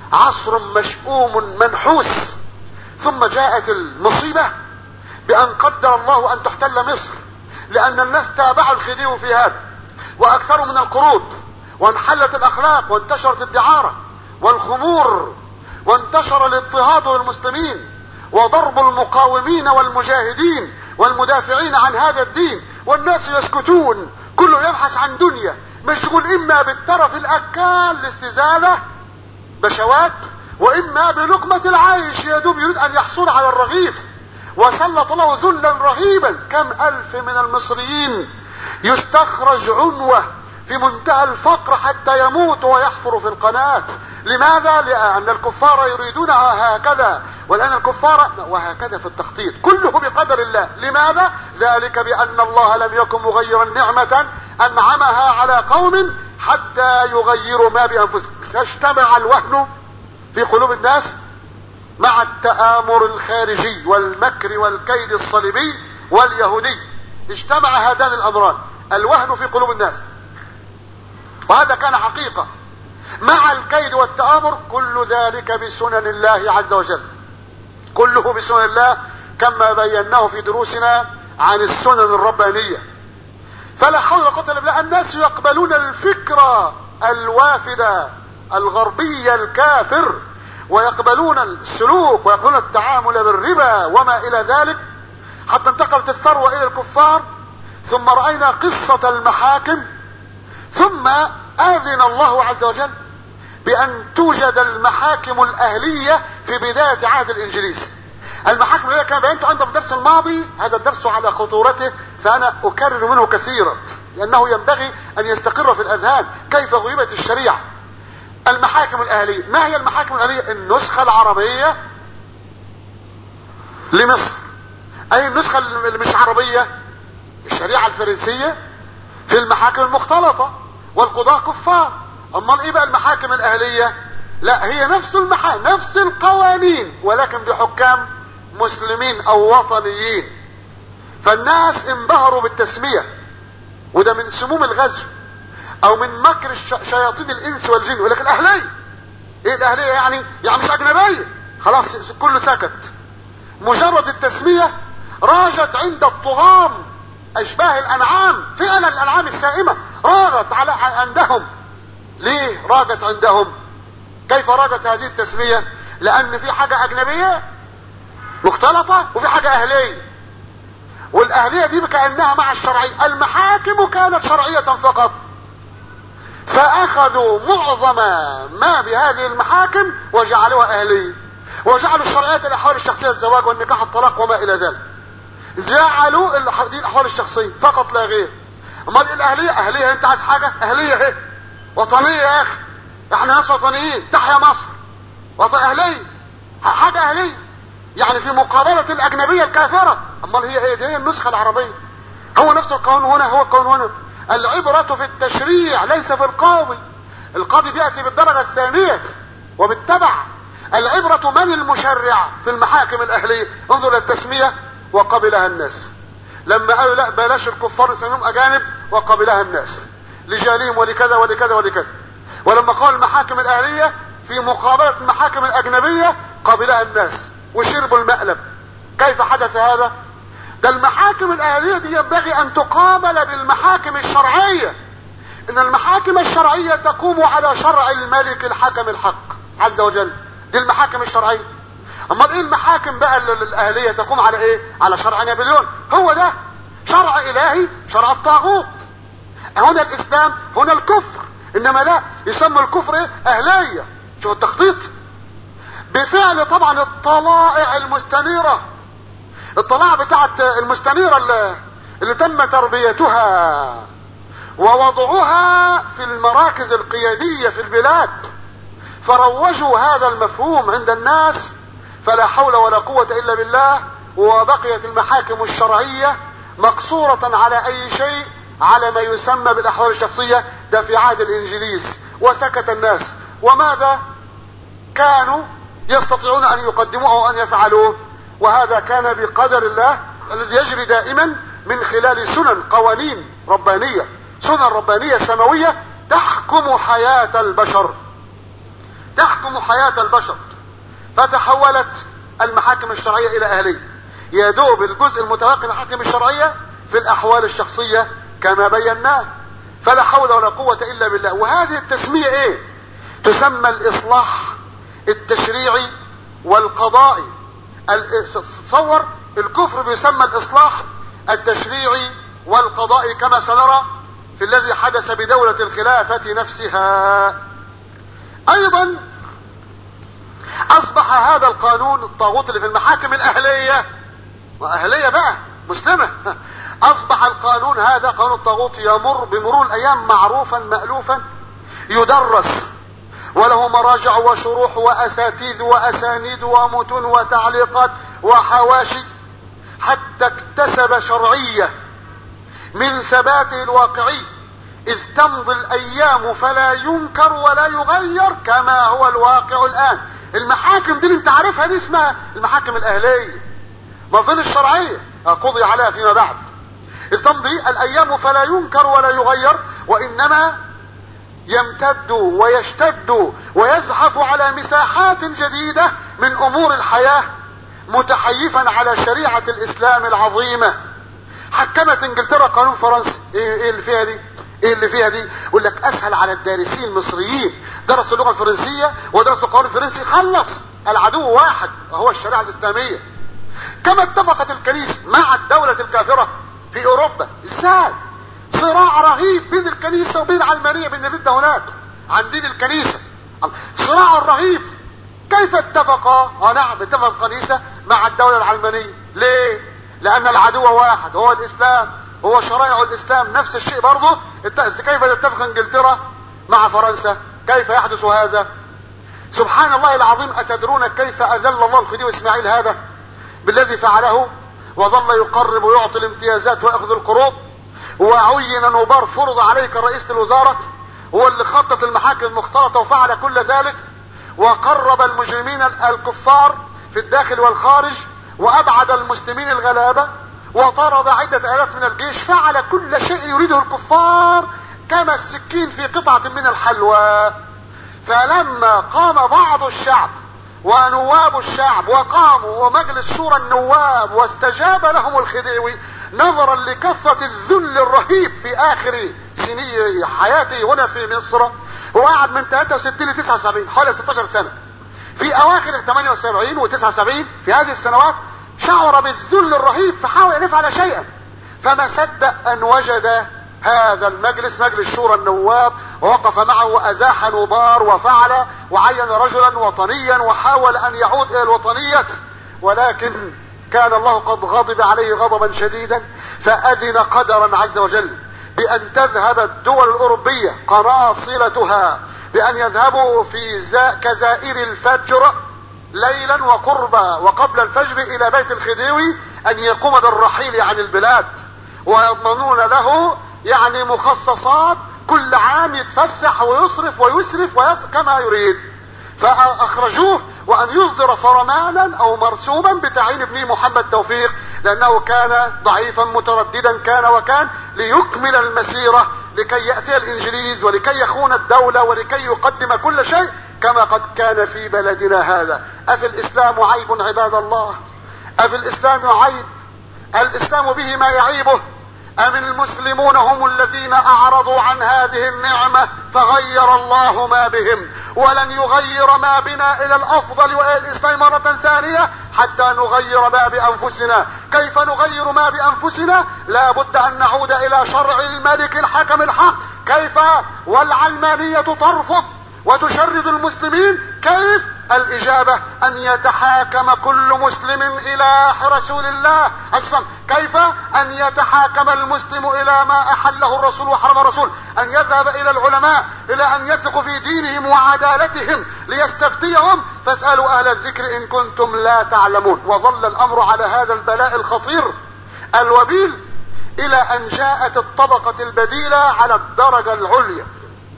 عصر مشؤوم منحوس، ثم جاءت المصيبة بأن قدر الله أن تحتل مصر، لأن الناس تابعوا الخديوي في هذا وأكثروا من القروض، وانحلت الأخلاق وانتشرت الدعارة والخمور، وانتشر الاضطهاد للمسلمين وضرب المقاومين والمجاهدين والمدافعين عن هذا الدين، والناس يسكتون، كله يبحث عن دنيا، مشغول إما بالترف الأكال الاستزالة بشوات، وإما بلقمة العيش يدوب يريد أن يحصل على الرغيف. وسلط له ذلا رهيبا، كم ألف من المصريين يستخرج عنوة في منتهى الفقر حتى يموت ويحفر في القناة. لماذا؟ لأن الكفار يريدونها هكذا، والآن الكفار وهكذا في التخطيط كله بقدر الله. لماذا؟ ذلك بأن الله لم يكن مغيرا نعمة أنعمها على قوم حتى يغيروا ما بأنفسهم. فاجتمع الوهن في قلوب الناس مع التآمر الخارجي والمكر والكيد الصليبي واليهودي، اجتمع هذان الأمران، الوهن في قلوب الناس، وهذا كان حقيقة، مع الكيد والتآمر، كل ذلك بسنن الله عز وجل، كله بسنن الله كما بيناه في دروسنا عن السنن الربانية. فلا حول ولا قوة الا بالله. الناس يقبلون الفكرة الوافدة الغربية الكافر، ويقبلون السلوك ويقبلون التعامل بالربا وما الى ذلك، حتى انتقلت الثروة الى الكفار. ثم رأينا قصة المحاكم، ثم آذن الله عز وجل بأن توجد المحاكم الأهلية في بداية عهد الإنجليز. المحاكم الأهلية كان بينت عندنا في الدرس الماضي، هذا الدرس على خطورته فأنا أكرر منه كثيرا لأنه ينبغي أن يستقر في الأذهان كيف غيبت الشريعة. المحاكم الأهلية، ما هي المحاكم الأهلية؟ النسخة العربية لمصر. أي النسخة اللي مش عربية؟ الشريعة الفرنسية في المحاكم المختلطة، والقضاة كفار. امال ايه بقى المحاكم الاهلية؟ لا، هي نفس المحاكم، نفس القوانين، ولكن بحكام مسلمين او وطنيين. فالناس انبهروا بالتسمية، وده من سموم الغزو او من مكر شياطين الانس والجن. ولكن الاهلية ايه؟ الاهلية يعني يعني مش اجنبية، خلاص كله سكت. مجرد التسمية راجت عند الطغام اشباه الانعام، فعلا الانعام السائمة راغت على عندهم. ليه راجت عندهم؟ كيف راجت هذه التسمية؟ لان في حاجة اجنبية مختلطة وفي حاجة اهلية، والاهلية دي كأنها مع الشرعية. المحاكم كانت شرعية فقط، فاخذوا معظم ما بهذه المحاكم وجعلوها اهلية، وجعلوا الشرعيات الاحوال الشخصية، الزواج والنكاح الطلاق وما الى ذلك، جعلوا دي الاحوال الشخصية فقط لا غير. امال الاهلية؟ اهلية انت عايز حاجة اهلية اهي، وطنية يا اخي، احنا ناس وطنيين، تحيا مصر، وطن اهلية، حاجة اهلية يعني في مقابلة الاجنبية الكافرة. امال هي ايه؟ دي هي النسخة العربية، هو نفس القانون هنا، هو القانون هنا. العبرة في التشريع ليس في القاضي. القاضي بيأتي بالدرجة الثانية وبالتبع. العبرة من المشرع في المحاكم الاهلية. انظر الى التسمية وقبلها الناس. لما قالوا لا بلاش الكفار نسميهم اجانب، وقبلها الناس لجالهم ولكذا ولكذا ولكذا. ولما قال المحاكم الاهلية في مقابلة المحاكم الاجنبية، قبلها الناس وشربوا المقلب. كيف حدث هذا؟ ده المحاكم الاهلية دي ينبغي ان تقابل بالمحاكم الشرعية. ان المحاكم الشرعية تقوم على شرع الملك الحكم الحق عز وجل، دي المحاكم الشرعية. امال ايه المحاكم بقى الاهلية؟ تقوم على ايه؟ على شرع نابليون، هو ده شرع الهي، شرع الطاغوت. هنا الاسلام، هنا الكفر. انما لا، يسمى الكفر ايه؟ اهلية. شوف التخطيط بفعل طبعا الطلائع المستنيرة، الطلائع بتاعت المستنيرة اللي, اللي تم تربيتها ووضعها في المراكز القيادية في البلاد، فروجوا هذا المفهوم عند الناس، فلا حول ولا قوة الا بالله. وبقيت المحاكم الشرعية مقصورة على اي شيء، على ما يسمى بالاحوال الشخصية، ده في عهد الانجليز. وسكت الناس. وماذا كانوا يستطيعون ان يقدموه او ان يفعلوه؟ وهذا كان بقدر الله الذي يجري دائما من خلال سنن، قوانين ربانية، سنن ربانية سماوية تحكم حياة البشر. تحكم حياة البشر، فتحولت المحاكم الشرعية الى اهلية، يدوب الجزء المتبقي من المحاكم الشرعية في الاحوال الشخصية كما بيناه. فلا حول ولا قوة الا بالله. وهذه التسمية ايه؟ تسمى الاصلاح التشريعي والقضائي. تصور الكفر بيسمى الاصلاح التشريعي والقضائي كما سنرى في الذي حدث بدولة الخلافة نفسها. ايضا اصبح هذا القانون الطاغوت اللي في المحاكم الاهلية، واهلية بقى مسلمة، اصبح القانون هذا قانون الطاغوت يمر بمرور الايام معروفا مألوفا، يدرس وله مراجع وشروح واساتيذ واسانيد ومتون وتعليقات وحواشي، حتى اكتسب شرعية من ثباته الواقعي، اذ تمضي الايام فلا ينكر ولا يغير كما هو الواقع الان. المحاكم دي اللي انت عارفها دي اسمها المحاكم الاهلية، ما ظل الشرعية قضي عليها فيما بعد. اذ تمضي الايام فلا ينكر ولا يغير، وانما يمتد ويشتد ويزحف على مساحات جديدة من امور الحياة، متحيفا على شريعة الاسلام العظيمة. حكمت انجلترا قانون فرنسي، ايه اللي فيها دي؟ ايه اللي فيها دي؟ يقول لك اسهل على الدارسين المصريين، درسوا اللغة الفرنسية ودرسوا القانون الفرنسي، خلص العدو واحد وهو الشريعة الاسلامية. كما اتفقت الكنيسة مع الدولة الكافرة في اوروبا. ازاي؟ صراع رهيب بين الكنيسة وبين العلمانية، بين الردة هناك عن دين الكنيسة، صراع رهيب. كيف اتفقا؟ اه نعم، اتفق الكنيسة مع الدولة العلمانية. ليه؟ لان العدو واحد هو الاسلام، هو شرائع الاسلام. نفس الشيء برضه كيف تتفق انجلترا مع فرنسا؟ كيف يحدث هذا؟ سبحان الله العظيم. اتدرون كيف اذل الله الخديوي اسماعيل هذا بالذي فعله؟ وظل يقرب ويعطي الامتيازات ويأخذ القروض، وعين نوبار فرض عليك رئيس الوزارة، هو اللي خطط المحاكم المختلطة وفعل كل ذلك، وقرب المجرمين الكفار في الداخل والخارج، وابعد المسلمين الغلابة، وطرد عدة الاف من الجيش. فعل كل شيء يريده الكفار كما السكين في قطعة من الحلوى. فلما قام بعض الشعب ونواب الشعب وقاموا ومجلس شورى النواب واستجاب لهم الخديوي، نظرا لكثرة الذل الرهيب في اخر سني حياته هنا في مصر، هو قعد من ثلاثة وستين ل تسعة وسبعين، حوالي ستاشر سنة. في اواخر ثمانية وسبعين و تسعة وسبعين في هذه السنوات شعر بالذل الرهيب، فحاول ان يفعل شيئا، فما صدق ان وجد هذا المجلس مجلس شورى النواب، ووقف معه وازاح نوبار وفعل وعين رجلا وطنيا وحاول ان يعود الى الوطنية. ولكن كان الله قد غضب عليه غضبا شديدا، فاذن قدرا عز وجل بان تذهب الدول الاوروبية قراصلتها بان يذهبوا في كزائر الفجر ليلا وقربا وقبل الفجر الى بيت الخديوي، ان يقوم بالرحيل عن البلاد، ويضمنون له يعني مخصصات كل عام يتفسح ويصرف ويسرف ويس... كما يريد. فاخرجوه وان يصدر فرمانا او مرسوما بتعيين ابنه محمد توفيق، لانه كان ضعيفا مترددا كان وكان، ليكمل المسيرة لكي يأتي الانجليز ولكي يخون الدولة ولكي يقدم كل شيء كما قد كان في بلدنا هذا. افي الاسلام عيب عباد الله؟ افي الاسلام عيب؟ الاسلام به ما يعيبه؟ ام المسلمون هم الذين اعرضوا عن هذه النعمة فغير الله ما بهم، ولن يغير ما بنا الى الافضل والى الاسلام مرة ثانية حتى نغير ما بانفسنا. كيف نغير ما بانفسنا؟ لا بد ان نعود الى شرع الملك الحكم الحق. كيف والعلمانية ترفض وتشرد المسلمين؟ كيف؟ الاجابة ان يتحاكم كل مسلم الى رسول الله الصم. كيف؟ ان يتحاكم المسلم الى ما احله الرسول وحرم الرسول، ان يذهب الى العلماء الى ان يثق في دينهم وعدالتهم ليستفتيهم، فاسألوا اهل الذكر ان كنتم لا تعلمون. وظل الامر على هذا البلاء الخطير الوبيل الى ان جاءت الطبقة البديلة على الدرجة العليا،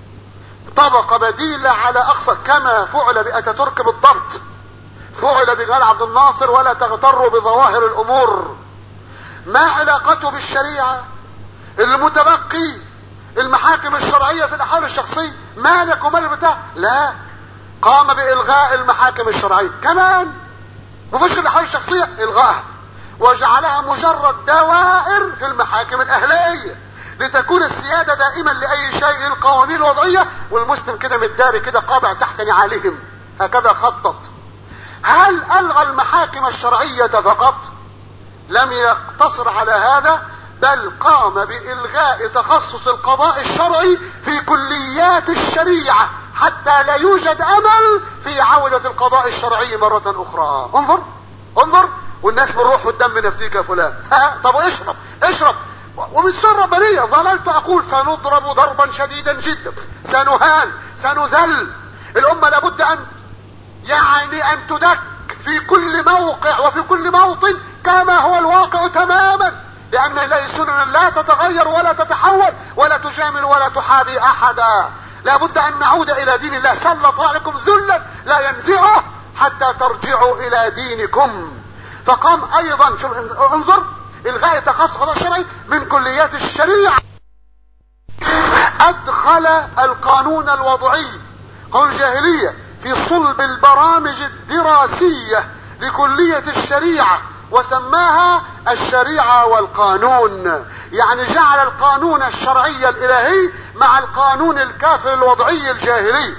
طبقة بديلة على اقصى، كما فعل باتاتورك بالضبط، فعل بجمال عبد الناصر. ولا تغتروا بظواهر الامور. ما علاقته بالشريعة؟ المتبقي المحاكم الشرعية في الاحوال الشخصية، مالك ومال البتاع؟ لا، قام بإلغاء المحاكم الشرعية كمان، مفيش الأحوال الشخصية إلغاءها، وجعلها مجرد دوائر في المحاكم الأهلية لتكون السيادة دائما لأي شيء القوانين الوضعية، والمسلم كده متداري كده قابع تحت نعالهم. هكذا خطط. هل ألغى المحاكم الشرعية فقط؟ لم يقتصر على هذا، بل قام بإلغاء تخصص القضاء الشرعي في كليات الشريعة حتى لا يوجد أمل في عودة القضاء الشرعي مرة أخرى. انظر انظر، والناس بالروح والدم نفتيك يا فلان. طب اشرب اشرب. ومن سر ربانية ظللت أقول سنضرب ضربا شديدا جدا، سنهان، سنذل. الأمة لابد أن يعني أن تدك في كل موقع وفي كل موطن كما هو الواقع تماما، لأن لا سنن لا تتغير ولا تتحول ولا تجامل ولا تحابي أحدا. لابد أن نعود إلى دين الله. سلط عليكم ذلا لا ينزعه حتى ترجعوا إلى دينكم. فقام أيضا، شوف انظر، إلغاء تخصص القضاء الشرعي من كليات الشريعة. أدخل القانون الوضعي، قانون الجاهلية، في صلب البرامج الدراسية لكلية الشريعة، وسماها الشريعة والقانون. يعني جعل القانون الشرعي الإلهي مع القانون الكافر الوضعي الجاهلي.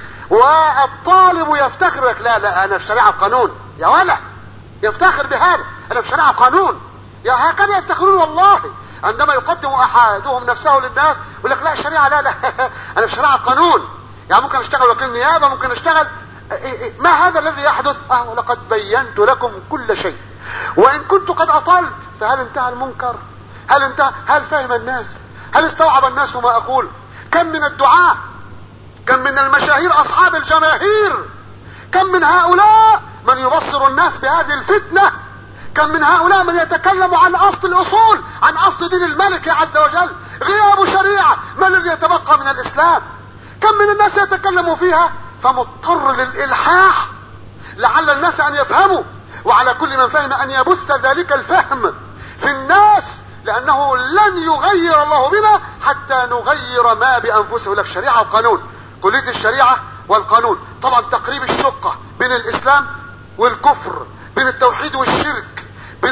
والطالب يفتخر لك لا لا أنا في شريعة وقانون، يا ولا يفتخر بهذا، أنا في شريعة وقانون. يا هكذا يفتخرون والله. عندما يقدم أحدهم نفسه للناس يقول لك لا الشريعة لا لا أنا في شريعة وقانون. يعني ممكن اشتغل وكيل نيابة، ممكن اشتغل إيه إيه. ما هذا الذي يحدث؟ اه ولقد بينت لكم كل شيء وإن كنت قد أطلت. فهل انتهى المنكر؟ هل انتهى؟ هل فهم الناس؟ هل استوعب الناس ما أقول؟ كم من الدعاة، كم من المشاهير أصحاب الجماهير، كم من هؤلاء من يبصر الناس بهذه الفتنة، كم من هؤلاء من يتكلم عن أصل الأصول، عن أصل دين الملك عز وجل. غياب شريعة، ما الذي يتبقى من الإسلام؟ كم من الناس يتكلموا فيها، فمضطر للإلحاح لعل الناس أن يفهموا، وعلى كل من فهم أن يبث ذلك الفهم في الناس، لأنه لن يغير الله بنا حتى نغير ما بأنفسه. لك شريعة وقانون، كلية الشريعة والقانون. طبعا تقريب الشقة بين الإسلام والكفر، بين التوحيد والشرك، بين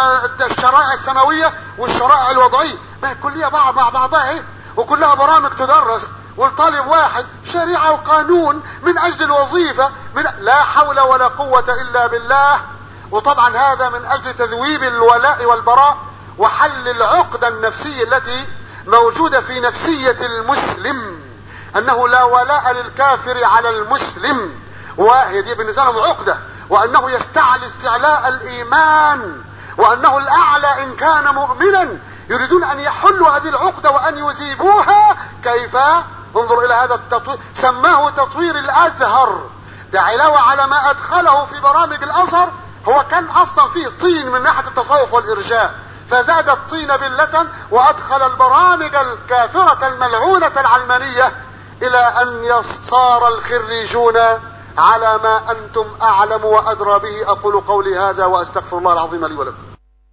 الشرائع السماوية والشرائع الوضعية، ما كلية بعض مع بعضها ايه، وكلها برامج تدرس، والطالب واحد شريعة وقانون من أجل الوظيفة. من لا حول ولا قوة إلا بالله. وطبعا هذا من أجل تذويب الولاء والبراء وحل العقدة النفسية التي موجودة في نفسية المسلم، أنه لا ولاء للكافر على المسلم، وهي دي بالنسبة لهم عقدة، وأنه يستعلي استعلاء الإيمان، وأنه الأعلى إن كان مؤمنا. يريدون أن يحلوا هذه العقدة وأن يذيبوها. كيف؟ انظر إلى هذا التطوير، سماه تطوير الأزهر. ده علاوة على ما أدخله في برامج الأزهر. هو كان أصلا فيه طين من ناحية التصوف والإرجاء، فزاد الطين بلة وأدخل البرامج الكافرة الملعونة العلمانية إلى أن صار الخريجون على ما أنتم أعلم وأدرى به. أقول قولي هذا وأستغفر الله العظيم لي ولكم.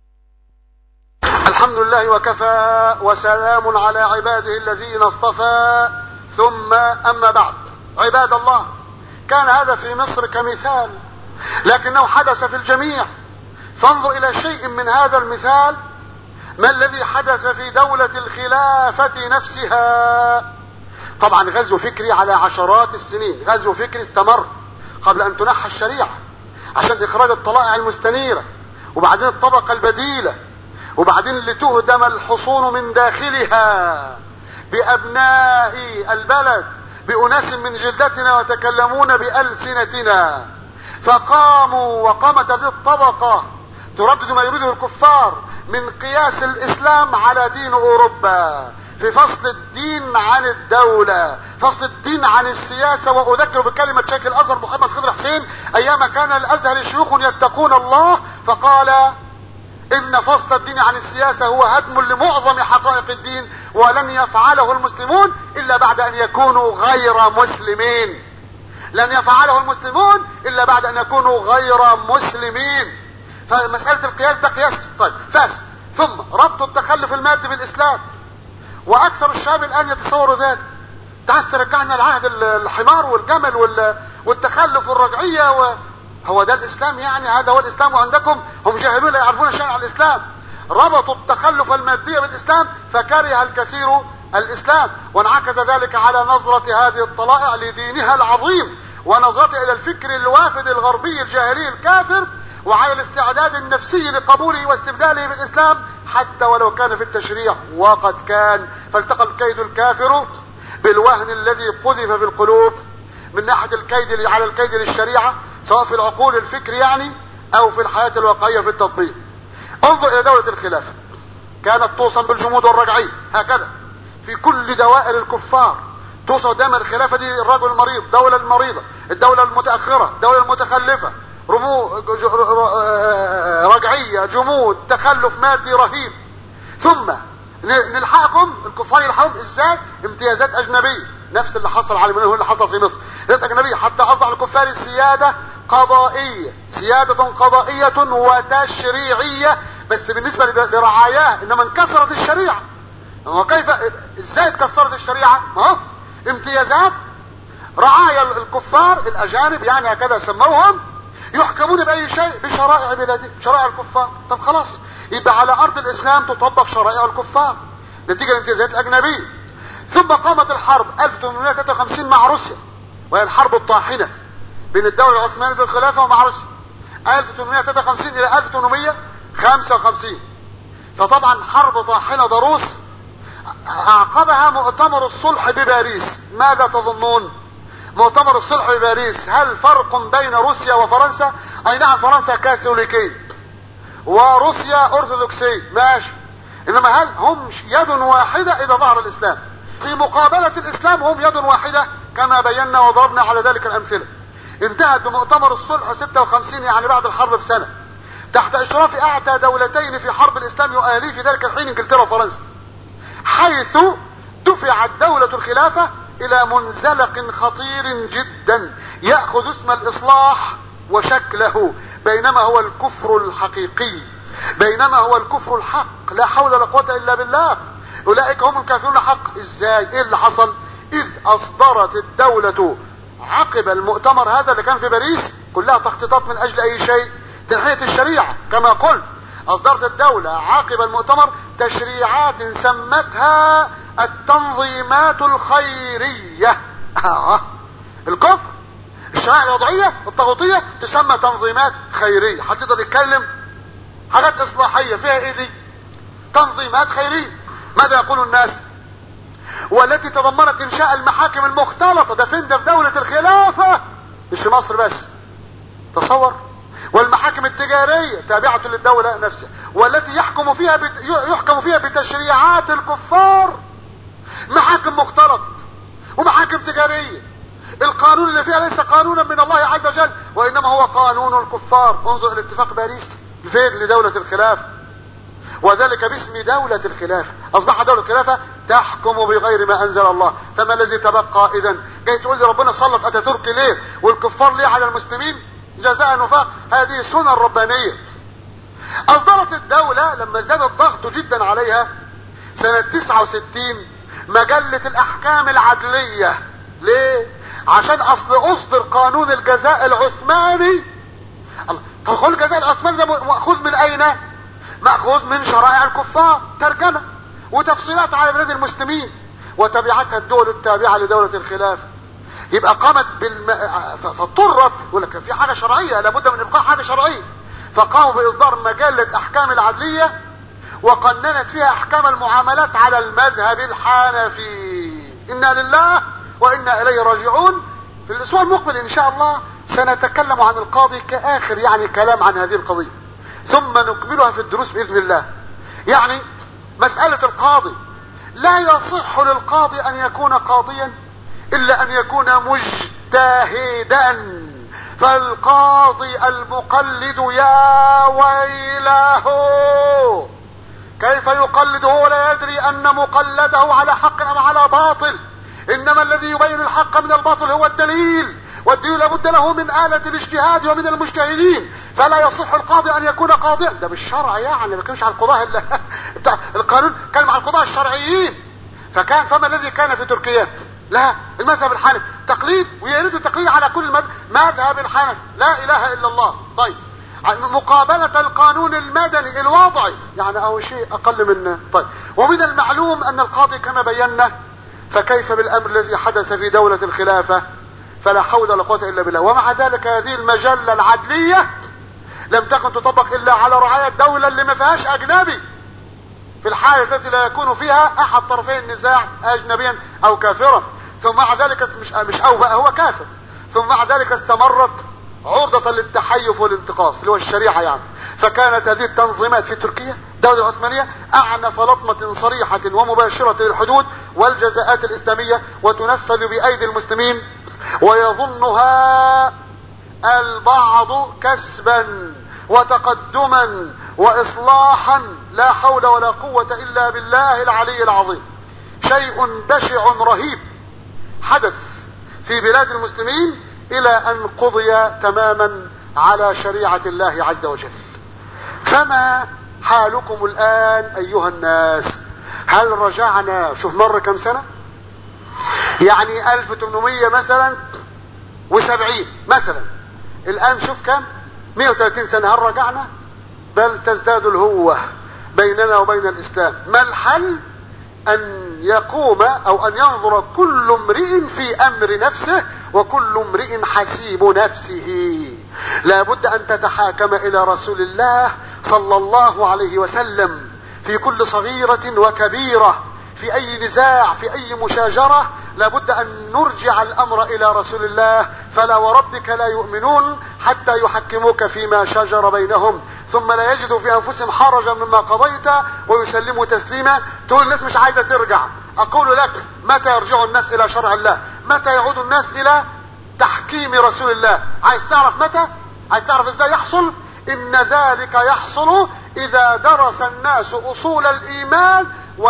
الحمد لله وكفى، وسلام على عباده الذين اصطفى، ثم أما بعد. عباد الله، كان هذا في مصر كمثال، لكنه حدث في الجميع. فانظر إلى شيء من هذا المثال. ما الذي حدث في دولة الخلافة نفسها؟ طبعا غزو فكري على عشرات السنين، غزو فكري استمر قبل أن تنحى الشريعة عشان إخراج الطلائع المستنيرة، وبعدين الطبقة البديلة، وبعدين لتهدم الحصون من داخلها بأبناء البلد، بأناس من جلدتنا وتكلمون بألسنتنا. فقاموا وقامت هذه الطبقة تردد ما يريده الكفار من قياس الإسلام على دين أوروبا، في فصل الدين عن الدولة، فصل الدين عن السياسة. وأذكر بكلمة شيخ الأزهر محمد خضر حسين أيام كان الأزهر شيوخ يتقون الله، فقال إن فصل الدين عن السياسة هو هدم لمعظم حقائق الدين، ولن يفعله المسلمون إلا بعد أن يكونوا غير مسلمين. لن يفعله المسلمون إلا بعد أن يكونوا غير مسلمين. فمسألة القياس ده قياس طيب فاسد. ثم ربط التخلف المادي بالإسلام، وأكثر الشباب الآن يتصور ذلك. انت عايز ترجعنا لعهد الحمار والجمل والتخلف والرجعية و... هو ده الاسلام يعني؟ هذا هو الاسلام وعندكم هم جاهلون لا يعرفون شيئا عن الاسلام. ربطوا التخلف المادي بالاسلام فكره الكثير الاسلام، وانعكس ذلك على نظرة هذه الطلائع لدينها العظيم، ونظرته الى الفكر الوافد الغربي الجاهلي الكافر، وعلى الاستعداد النفسي لقبوله واستبداله بالاسلام حتى ولو كان في التشريع. وقد كان، فالتقى الكيد الكافر بالوهن الذي قذف في القلوب من ناحية الكيد على الكيد للشريعة، سواء في العقول الفكر يعني او في الحياة الواقعية في التطبيق. انظر الى دولة الخلافة، كانت توصم بالجمود والرجعية هكذا في كل دوائر الكفار. توصف دائما الخلافة دي الرجل المريض، الدولة المريضة، الدولة المتأخرة، الدولة المتخلفة، رمو رجعية، جمود، تخلف مادي رهيب. ثم نلحقهم الكفار يلحقهم ازاي؟ امتيازات اجنبية، نفس اللي حصل على منه اللي حصل في مصر، امتيازات اجنبية حتى اصبح الكفار سيادة قضائية، سيادة قضائية وتشريعية، بس بالنسبة لرعاياه، انما انكسرت الشريعة. وكيف ازاي اتكسرت الشريعة؟ ما هو امتيازات رعايا الكفار الاجانب يعني هكذا سموهم، يحكمون باي شيء؟ بشرائع بلادهم، شرائع الكفار. طب خلاص، يبقى على ارض الاسلام تطبق شرائع الكفار نتيجة الامتيازات الاجنبية. ثم قامت الحرب ألف وثمانمائة وثلاثة وخمسين مع روسيا، وهي الحرب الطاحنة بين الدولة العثمانية والخلافة ومع روسيا، ألف وثمانمائة وثلاثة وخمسين الى ألف وثمانمائة وخمسة وخمسين. فطبعا حرب طاحنة ضروس اعقبها مؤتمر الصلح بباريس. ماذا تظنون؟ مؤتمر الصلح بباريس، هل فرق بين روسيا وفرنسا؟ اي نعم، فرنسا كاثوليكية وروسيا ارثوذكسية، ماشي، انما هل هم يد واحدة اذا ظهر الاسلام؟ في مقابلة الاسلام هم يد واحدة كما بينا وضربنا على ذلك الامثلة. انتهت بمؤتمر الصلح ستة وخمسين يعني بعد الحرب بسنة، تحت اشراف اعتى دولتين في حرب الاسلام يؤالي في ذلك الحين انجلترا وفرنسا، حيث دفعت دولة الخلافة الى منزلق خطير جدا يأخذ اسم الاصلاح وشكله، بينما هو الكفر الحقيقي، بينما هو الكفر الحق. لا حول ولا قوة الا بالله، اولئك هم الكافرون الحق. ازاي؟ ايه اللي حصل؟ اذ اصدرت الدولة عقب المؤتمر هذا اللي كان في باريس، كلها تخطيطات من اجل اي شيء؟ تنحية الشريعة كما قلت. اصدرت الدولة عقب المؤتمر تشريعات سمتها التنظيمات الخيرية. آه. الكفر، الشرائع الوضعية الطاغوتية تسمى تنظيمات خيرية. هتقدر يتكلم حاجات اصلاحية فيها ايه دي؟ تنظيمات خيرية. ماذا يقول الناس؟ والتي تضمنت انشاء المحاكم المختلطة. ده فين؟ ده في دولة الخلافة، مش في مصر بس، تصور. والمحاكم التجارية تابعة للدولة نفسها، والتي يحكم فيها بت... يحكم فيها بتشريعات الكفار. محاكم مختلطة ومحاكم تجارية، القانون اللي فيها ليس قانونا من الله عز وجل، وانما هو قانون الكفار. انظر الى اتفاق باريس فين؟ لدولة الخلافة، وذلك باسم دولة الخلافة. اصبح دولة الخلافة تحكم بغير ما انزل الله. فما الذي تبقى اذا؟ جاي تقول لي ربنا سلط اتاتورك ليه والكفار ليه على المسلمين جزاء وفاق؟ هذه سنن ربانية. اصدرت الدولة لما ازداد الضغط جدا عليها سنة تسعة وستين مجلة الاحكام العدلية. ليه؟ عشان اصل اصدر قانون الجزاء العثماني. قانون الجزاء العثماني ده مأخوذ من اين؟ مأخوذ من شرائع الكفار، ترجمة وتفصيلات على بلاد المسلمين، وتبعتها الدول التابعة لدولة الخلافة. يبقى قامت بالم... فاضطرت، يقول لك في حاجة شرعية لابد من ابقاء حاجة شرعية، فقاموا باصدار مجلة احكام العدلية وقننت فيها احكام المعاملات على المذهب الحنفي. انا لله وانا اليه راجعون. في الاسبوع المقبل ان شاء الله سنتكلم عن القاضي كآخر يعني كلام عن هذه القضية، ثم نكملها في الدروس بإذن الله. يعني مسألة القاضي، لا يصح للقاضي ان يكون قاضيا الا ان يكون مجتهدا. فالقاضي المقلد يا ويله، كيف يقلد ولا يدري ان مقلده على حق ام على باطل؟ انما الذي يبين الحق من الباطل هو الدليل، والدليل لابد له من آلة الاجتهاد ومن المجتهدين. فلا يصح القاضي ان يكون قاضيا، ده بالشرع يعني، ما كانش على القضاء الا القانون كان مع القضاء الشرعيين. فكان فما الذي كان في تركيا؟ لا، المذهب الحنفي تقليد، ويا ريت التقليد على كل المذهب، مذهب الحنفي لا اله الا الله. طيب مقابلة القانون المدني الوضعي يعني او شيء اقل منه. طيب ومن المعلوم ان القاضي كما بينا، فكيف بالامر الذي حدث في دولة الخلافة؟ فلا حول ولا قوة الا بالله. ومع ذلك هذه المجلة العدلية لم تكن تطبق الا على رعاية الدولة اللي ما فيهاش اجنبي، في الحالة التي لا يكون فيها احد طرفي النزاع اجنبيا او كافرا. ثم مع ذلك مش مش او بقى هو كافر، ثم مع ذلك استمرت عرضة للتحيف والانتقاص اللي هو الشريعة يعني. فكانت هذه التنظيمات في تركيا الدولة العثمانية اعنف لطمة صريحة ومباشرة للحدود والجزاءات الاسلامية، وتنفذ بايدي المسلمين، ويظنها البعض كسبا وتقدما واصلاحا. لا حول ولا قوة الا بالله العلي العظيم. شيء بشع رهيب حدث في بلاد المسلمين الى ان قضي تماما على شريعة الله عز وجل. فما حالكم الان ايها الناس؟ هل رجعنا؟ شوف مر كم سنة، يعني الف وثمانمائة مثلا وسبعين مثلا، الان شوف كم، مئة وثلاثين سنة. هل رجعنا؟ بل تزداد الهوة بيننا وبين الاسلام. ما الحل؟ ان يقوم او ان ينظر كل امرئ في امر نفسه، وكل امرئ حسيب نفسه. لا بد ان تتحاكم الى رسول الله صلى الله عليه وسلم في كل صغيرة وكبيرة، في اي نزاع، في اي مشاجرة، لا بد ان نرجع الامر الى رسول الله. فلا وربك لا يؤمنون حتى يحكموك فيما شجر بينهم ثم لا يجدوا في انفسهم حرجا مما قضيت ويسلموا تسليما. تقول الناس مش عايزة ترجع، اقول لك متى يرجع الناس الى شرع الله؟ متى يعود الناس الى تحكيم رسول الله؟ عايز تعرف متى؟ عايز تعرف ازاي يحصل؟ ان ذلك يحصل اذا درس الناس اصول الايمان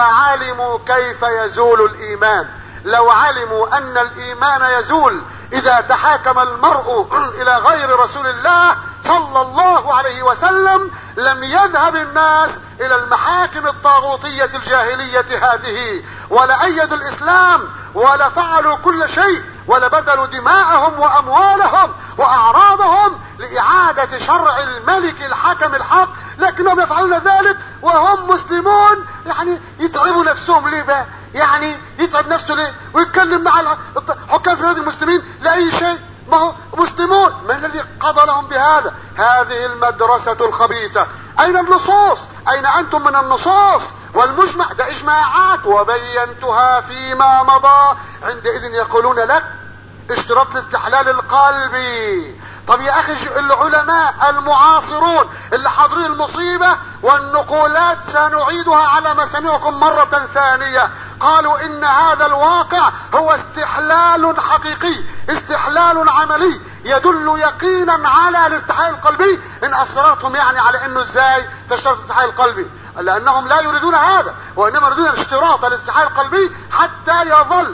وعلموا كيف يزول الايمان. لو علموا ان الايمان يزول اذا تحاكم المرء الى غير رسول الله صلى الله عليه وسلم لم يذهب الناس الى المحاكم الطاغوتية الجاهلية هذه، ولا ايدوا الاسلام، ولا فعلوا كل شيء، ولا بذلوا دماءهم واموالهم واعراضهم لاعادة شرع الملك الحكم الحق. لكنهم يفعلون ذلك وهم مسلمون. يعني يتعبوا نفسهم ليه بقى؟ يعني يتعب نفسه ليه ويتكلم مع حكام في بلاد المسلمين لأي شيء؟ ما هو مسلمون. ما الذي قضى لهم بهذا؟ هذه المدرسة الخبيثة. اين النصوص؟ اين انتم من النصوص والمجمع؟ ده اجماعات وبينتها فيما مضى. عندئذ يقولون لك اشتراط الاستحلال القلبي. طب يا اخي العلماء المعاصرون اللي حاضرين المصيبة والنقولات سنعيدها على مسامعكم مرة ثانية، قالوا ان هذا الواقع هو استحلال حقيقي، استحلال عملي يدل يقينا على الاستحلال القلبي. ان اصررتم يعني على انه ازاي تشترط الاستحلال القلبي، لانهم لا يريدون هذا، وانما يريدون اشتراط الاستحلال القلبي حتى يظل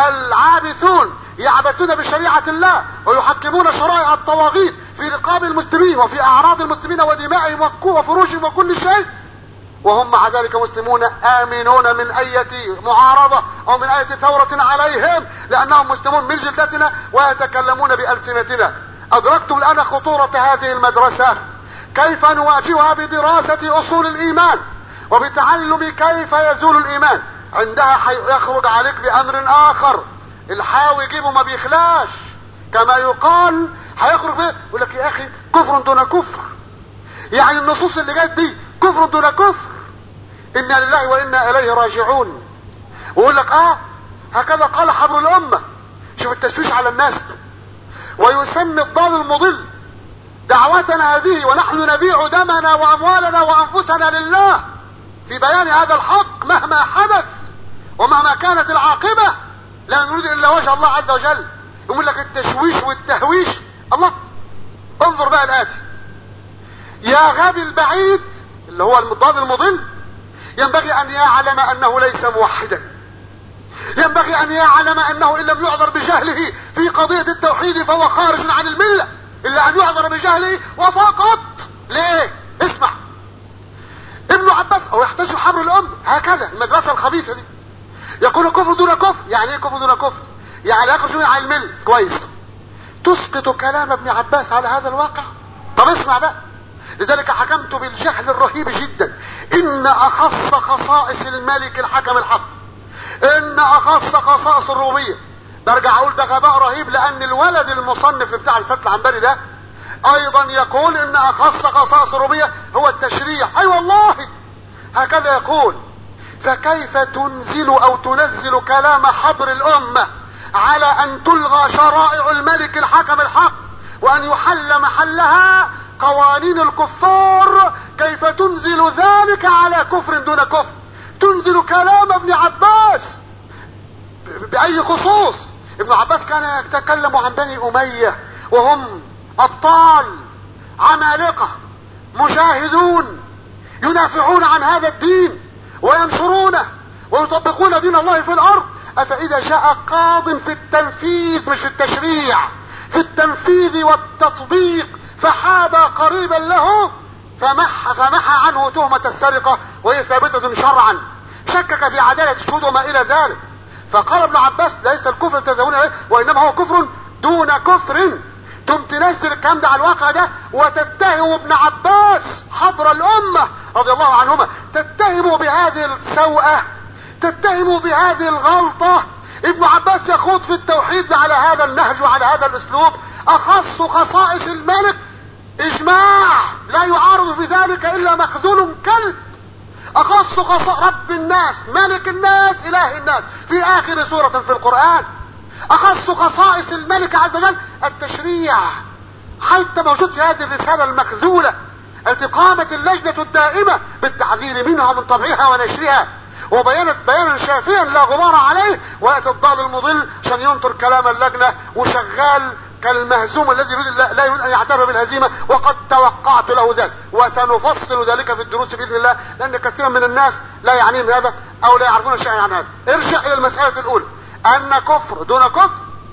العابثون يعبثون بشريعة الله ويحكمون شرائع الطواغيت في رقاب المسلمين وفي اعراض المسلمين ودمائهم وفروجهم وكل شيء، وهم مع ذلك مسلمون آمنون من اية معارضة او من اية ثورة عليهم، لانهم مسلمون من جلدتنا ويتكلمون بألسنتنا. ادركتم الان خطورة هذه المدرسة؟ كيف نواجهها؟ بدراسة اصول الايمان وبتعلم كيف يزول الايمان. عندها يخرج عليك بامر اخر، الحاوي يجيبه ما بيخلاش كما يقال، هيخرج بيه يقول لك يا اخي كفر دون كفر، يعني النصوص اللي جت دي كفر دون كفر، انا لله وانا اليه راجعون. ويقول لك اه هكذا قال حبر الامة. شوف التشويش على الناس. ويسمي الضال المضل دعوتنا هذه ونحن نبيع دمنا واموالنا وانفسنا لله في بيان هذا الحق مهما حدث ومهما كانت العاقبة، لا نريد الا وجه الله عز وجل. يقول لك التشويش والتهويش. الله، انظر بقى الاتي. يا غبي البعيد اللي هو الضال المضل ينبغي ان يعلم انه ليس موحدا، ينبغي ان يعلم انه ان لم يعذر بجهله في قضية التوحيد فهو خارج عن الملة، الا ان يعذر بجهله وفقط. ليه؟ اسمع، ابن عباس او يحتج حبر الام هكذا المدرسة الخبيثة دي يقول كفر دون كفر. يعني ايه كفر دون كفر؟ يعني يخرج من عن المل كويس. تسقط كلام ابن عباس على هذا الواقع؟ طب اسمع بقى. لذلك حكمت بالجهل الرهيب جدا. ان اخص خصائص الملك الحكم الحق، ان اخص خصائص الربوبيه، برجع اقول ده غباء رهيب، لان الولد المصنف بتاع رسالة العنبري ده ايضا يقول ان اخص خصائص الربوبيه هو التشريع. اي أيوة والله هكذا يقول. فكيف تنزل او تنزل كلام حبر الامه على ان تلغى شرائع الملك الحكم الحق وان يحل محلها قوانين الكفار؟ كيف تنزل ذلك على كفر دون كفر؟ تنزل كلام ابن عباس باي خصوص؟ ابن عباس كان يتكلم عن بني اميه وهم ابطال عمالقه مجاهدون يدافعون عن هذا الدين وينشرونه ويطبقون دين الله في الارض. افاذا جاء قاض في التنفيذ مش في التشريع، في التنفيذ والتطبيق، فحاب قريبا له فمح فمحى عنه تهمة السرقة وهي ثابتة شرعا، شكك في عدالة الشهود وما الى ذلك. فقال ابن عباس ليس الكفر تذهبون اليه وانما هو كفر دون كفر. ثم تنزل الكلام ده على الواقع ده وتتهم ابن عباس حبر الامة رضي الله عنهما، تتهم بهذه السوءة، تتهم بهذه الغلطة. ابن عباس يخوض في التوحيد على هذا النهج وعلى هذا الاسلوب. اخص خصائص الملك اجماع لا يعارض في ذلك الا مخذول كلب. اخص خصائص رب الناس ملك الناس اله الناس في اخر سورة في القرآن. اخص خصائص الملك عز وجل التشريع، حتى موجود في هذه الرسالة المخذولة التي قامت اللجنة الدائمة بالتحذير منها من طبعها ونشرها وبيانت بيانا شافيا لا غبار عليه، ويأتي الضال المضل عشان ينطر كلام اللجنة وشغال كالمهزوم الذي لا يريد ان يعترف بالهزيمة. وقد توقعت له ذلك وسنفصل ذلك في الدروس باذن الله، لان كثيرا من الناس لا يعنيهم هذا او لا يعرفون شيئا عن هذا. ارجع الى المسألة الاولى، ان كفر دون كفر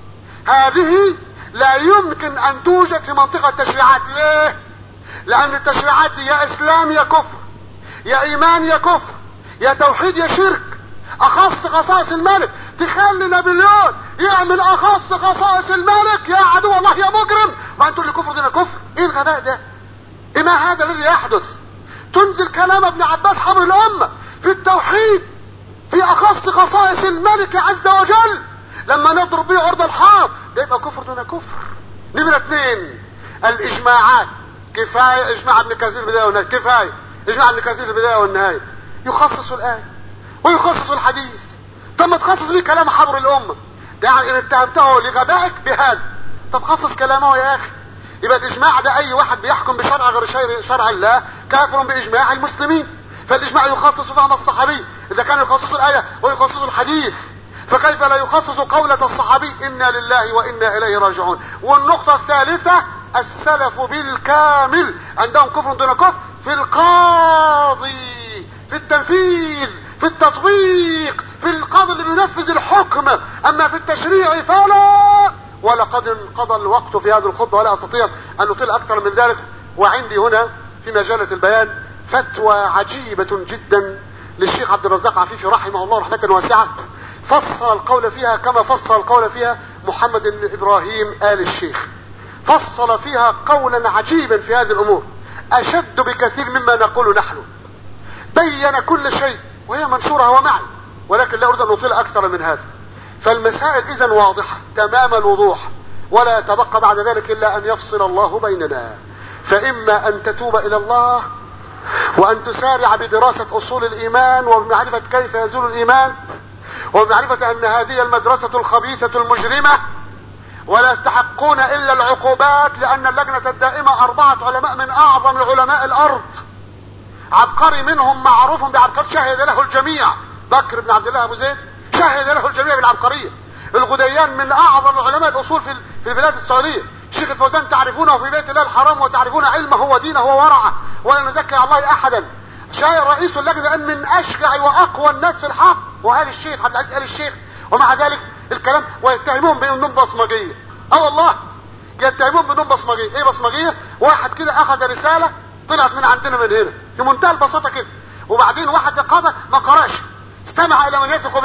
هذه لا يمكن ان توجد في منطقة التشريعات. ليه؟ لان التشريعات دي يا اسلام يا كفر، يا ايمان يا كفر، يا توحيد يا شرك. اخص خصائص الملك تخلي نابليون يعمل اخص خصائص الملك يا عدو الله يا مجرم، وانت تقول لي كفر دون كفر؟ ايه الغباء ده؟ ايه ما هذا الذي يحدث؟ تنزل كلام ابن عباس حبر الامة في التوحيد في اخص خصائص الملك عز وجل، لما نضرب به عرض الحائط ده يبقى كفر دون كفر. نمرة اثنين الاجماعات. كفاية اجماع ابن كثير البداية والنهاية، كفاية اجماع ابن كثير البداية والنهاية يخصص الآية ويخصص الحديث. طب ما تخصص به كلام حبر الأمة ده، يعني ان اتهمته لغبائك بهذا، طب خصص كلامه يا اخي. يبقى الاجماع ده اي واحد بيحكم بشرع غير شرع الله كافر باجماع المسلمين. فالاجماع يخصص فهم الصحابي اذا كان يخصص الآية ويخصص الحديث، فكيف لا يخصص قولة الصحابي انا لله وانا اليه راجعون. والنقطة الثالثة السلف بالكامل عندهم كفر دون كفر في القاضي، في التنفيذ، في التطبيق، في القاضي اللي بينفذ الحكم. اما في التشريع فلا. ولقد انقضى الوقت في هذه الخطبة ولا استطيع ان اطيل اكثر من ذلك. وعندي هنا في مجلة البيان فتوى عجيبة جدا للشيخ عبد الرزاق عفيفي رحمه الله رحمة واسعة، فصل القول فيها كما فصل القول فيها محمد بن ابراهيم آل الشيخ. فصل فيها قولا عجيبا في هذه الامور اشد بكثير مما نقول نحن. بين كل شيء وهي منشورة ومعي، ولكن لا اريد ان اطيل اكثر من هذا. فالمسائل اذا واضحة تمام الوضوح، ولا يتبقى بعد ذلك الا ان يفصل الله بيننا. فاما ان تتوب الى الله وان تسارع بدراسة اصول الايمان وبمعرفة كيف يزول الايمان وبمعرفة ان هذه المدرسة الخبيثة المجرمة ولا يستحقون الا العقوبات، لان اللجنة الدائمة اربعة علماء من اعظم علماء الارض، عبقري منهم معروف بعبقرية شهد له الجميع، بكر بن عبد الله ابو زيد شهد له الجميع بالعبقرية. الغديان من اعظم علماء الاصول في في البلاد السعودية. الشيخ الفوزان تعرفونه في بيت الله الحرام وتعرفون علمه ودينه وورعه ولا نزكي على الله احدا. شاير رئيس اللجنة ان من اشجع واقوى الناس في الحق وآل الشيخ عبد العزيز آل الشيخ، ومع ذلك الكلام ويتهمون بانهم بصمجية. اه والله يتهمون بانهم بصمجية. ايه بصمجية؟ واحد كده اخذ رسالة طلعت من عندنا من هنا في منتهى البساطة كده، وبعدين واحد قاضي ما قراش استمع الى من يثق به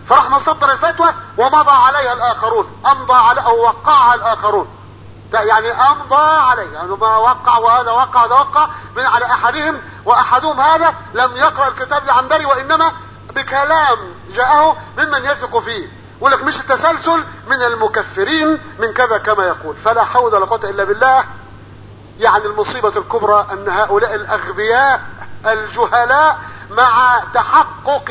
فراح مصدر الفتوى ومضى عليها الاخرون، امضى على او وقعها الاخرون، يعني امضى عليه، يعني ما وقع وهذا وقع وهذا وقع من على احدهم، واحدهم هذا لم يقرأ الكتاب العنبري وانما بكلام جاءه ممن يثق فيه، ولك مش التسلسل من المكفرين من كذا كما يقول. فلا حول ولا قوة الا بالله. يعني المصيبة الكبرى ان هؤلاء الاغبياء الجهلاء مع تحقق